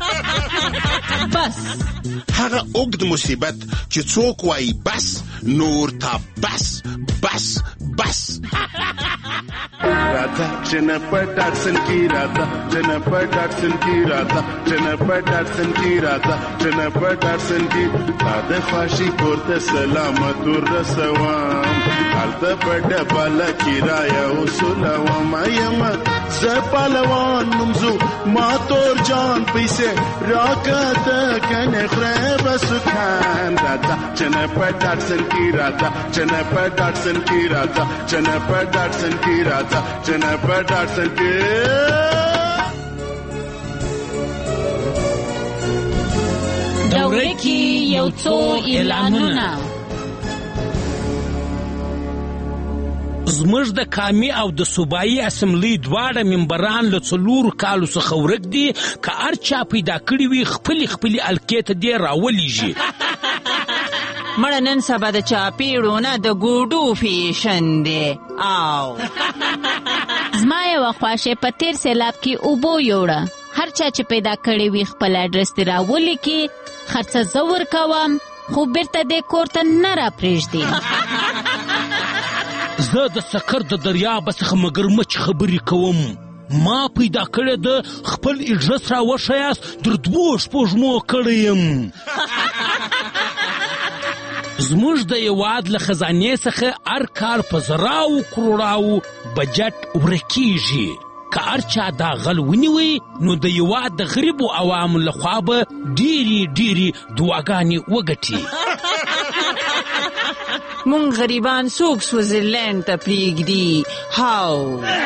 بس
هغه اوږد مصیبت چې څوک وایي بس نور تا بس بس بس.
راتا جنپر ډاټسن کی راتا جنپر ډاټسن کی راتا جنپر ډاټسن کی راتا جنپر ډاټسن کی د خواشي پورته سلامت ورسوام حالت پټ بل کی رایا وسلام ایم زپالوان نمزو ما تور جان پیسه راکات کنه خراب سکان راتا جنپر ډاټسن کی راتا جنپر ډاټسن کی راتا جنپر ډاټسن کی راتا جنپر ډاټسن کی.
دوره کی یو څو اعلانونه.
زموږ د قامي او د صوبایي اسمبلۍ دواړه ممبران له څلورو کالو څخه ورک دي. که هر چا پیدا کړي وي خپلې خپلې الکې ته دې راولېږي.
مړه نن سبا د چاپېړو نه د ګوډو فیشن دی. او
زما یوه خواښې په تېر سیلاب کې اوبو یوړه. هر چا چې پیدا کړی وي خپل اډرس دې راولیکي. خرڅه زه ورکوم خو بیرته دې کور ته نه راپرېږدي.
زه د سکر د دریاب څخه مګرمچ خبرې کوم. ما پیدا کړی د خپل اډرس راوښیاست در دوو شپږمو کړی یم. زموږ د هېواد له خزانې څخه هر کال په زراو کروړاو بجټ ورکیږي. که هر چا دا غل ونیوي نو د هېواد د غریبو عوامو لخوا به ډېرې ډېرې دعاګانې وګټي.
مونږ غریبان څوک سویزرلینډ ته پرېږدي. هاو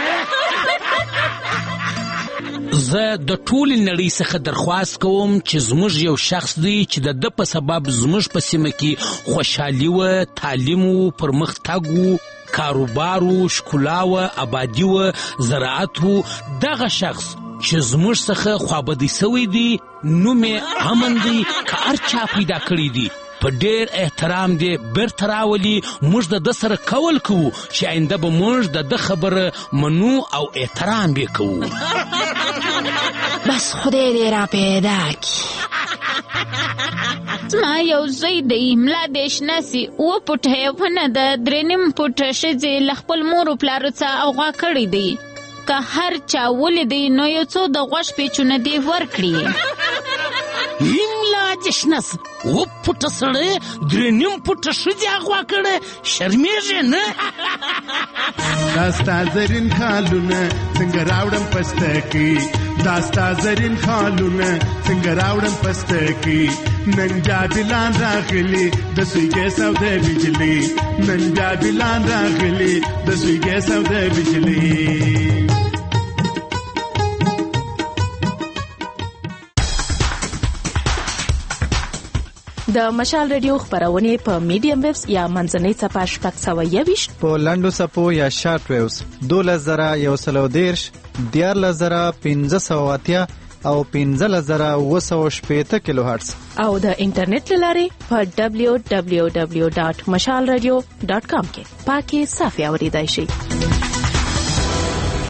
زه د ټولې نړۍ څخه درخواست کوم چې زموږ یو شخص دی چې د ده په سبب زموږ په سیمه کې خوشحالي وه، تعلیم و، پرمختګ و، کاروبار و، ښکلا وه، آبادي وه، زراعت و. دغه شخص چې زموږ څخه خوابدی سوی دی نوم یې امن دی. که هر چا پیدا کړی دی په ډېر احترام دې بیرته راولي. موږ د ده سره قول کوو چې آینده به موږ د ده خبره منو او احترام به کوو.
بس خدای دې را پیدا کړي. زما یو زوی دی، ملا دې شنه سي، اوه پوټه یې ونه ده، درې نیم پوټه ښځې له خپل مور و پلارو څخه اغوا کړی دی. که هر چا ولیدی نو یو څو د غوښ پیچونه دې ورکړي.
ملا دې شنه سي، اوه پوټه سړی درې نیم پوټه ښځې اغوا کړی، شرمېږې نه؟
دا ستا زرین خالونه څنګه راوړم پستکي، دا ستا زرین خالونه څنګه راوړم پستکي. نن بیا بلان راغلی د سویګې سوده بجلی، نن بیا بلان راغلی د سویګې سوده بجلی.
د مشال ریډیو خبرونه په میډیم ویوز یا منځنۍ څپه شپږ سوه یویشت،
په لنډو څپو یا شارټ ویوز دولس زره یو سل او دیرش، دیارلس زره پنځه سوه اتیا او پنځلس زره اوه سوه شپېته کیلو هرتز،
او د انټرنیټ له لارې په ډبلیو ډبلیو ډبلیو ډاټ مشال ریډیو ډاټ کام کې پاکي صافي اوریدای شئ.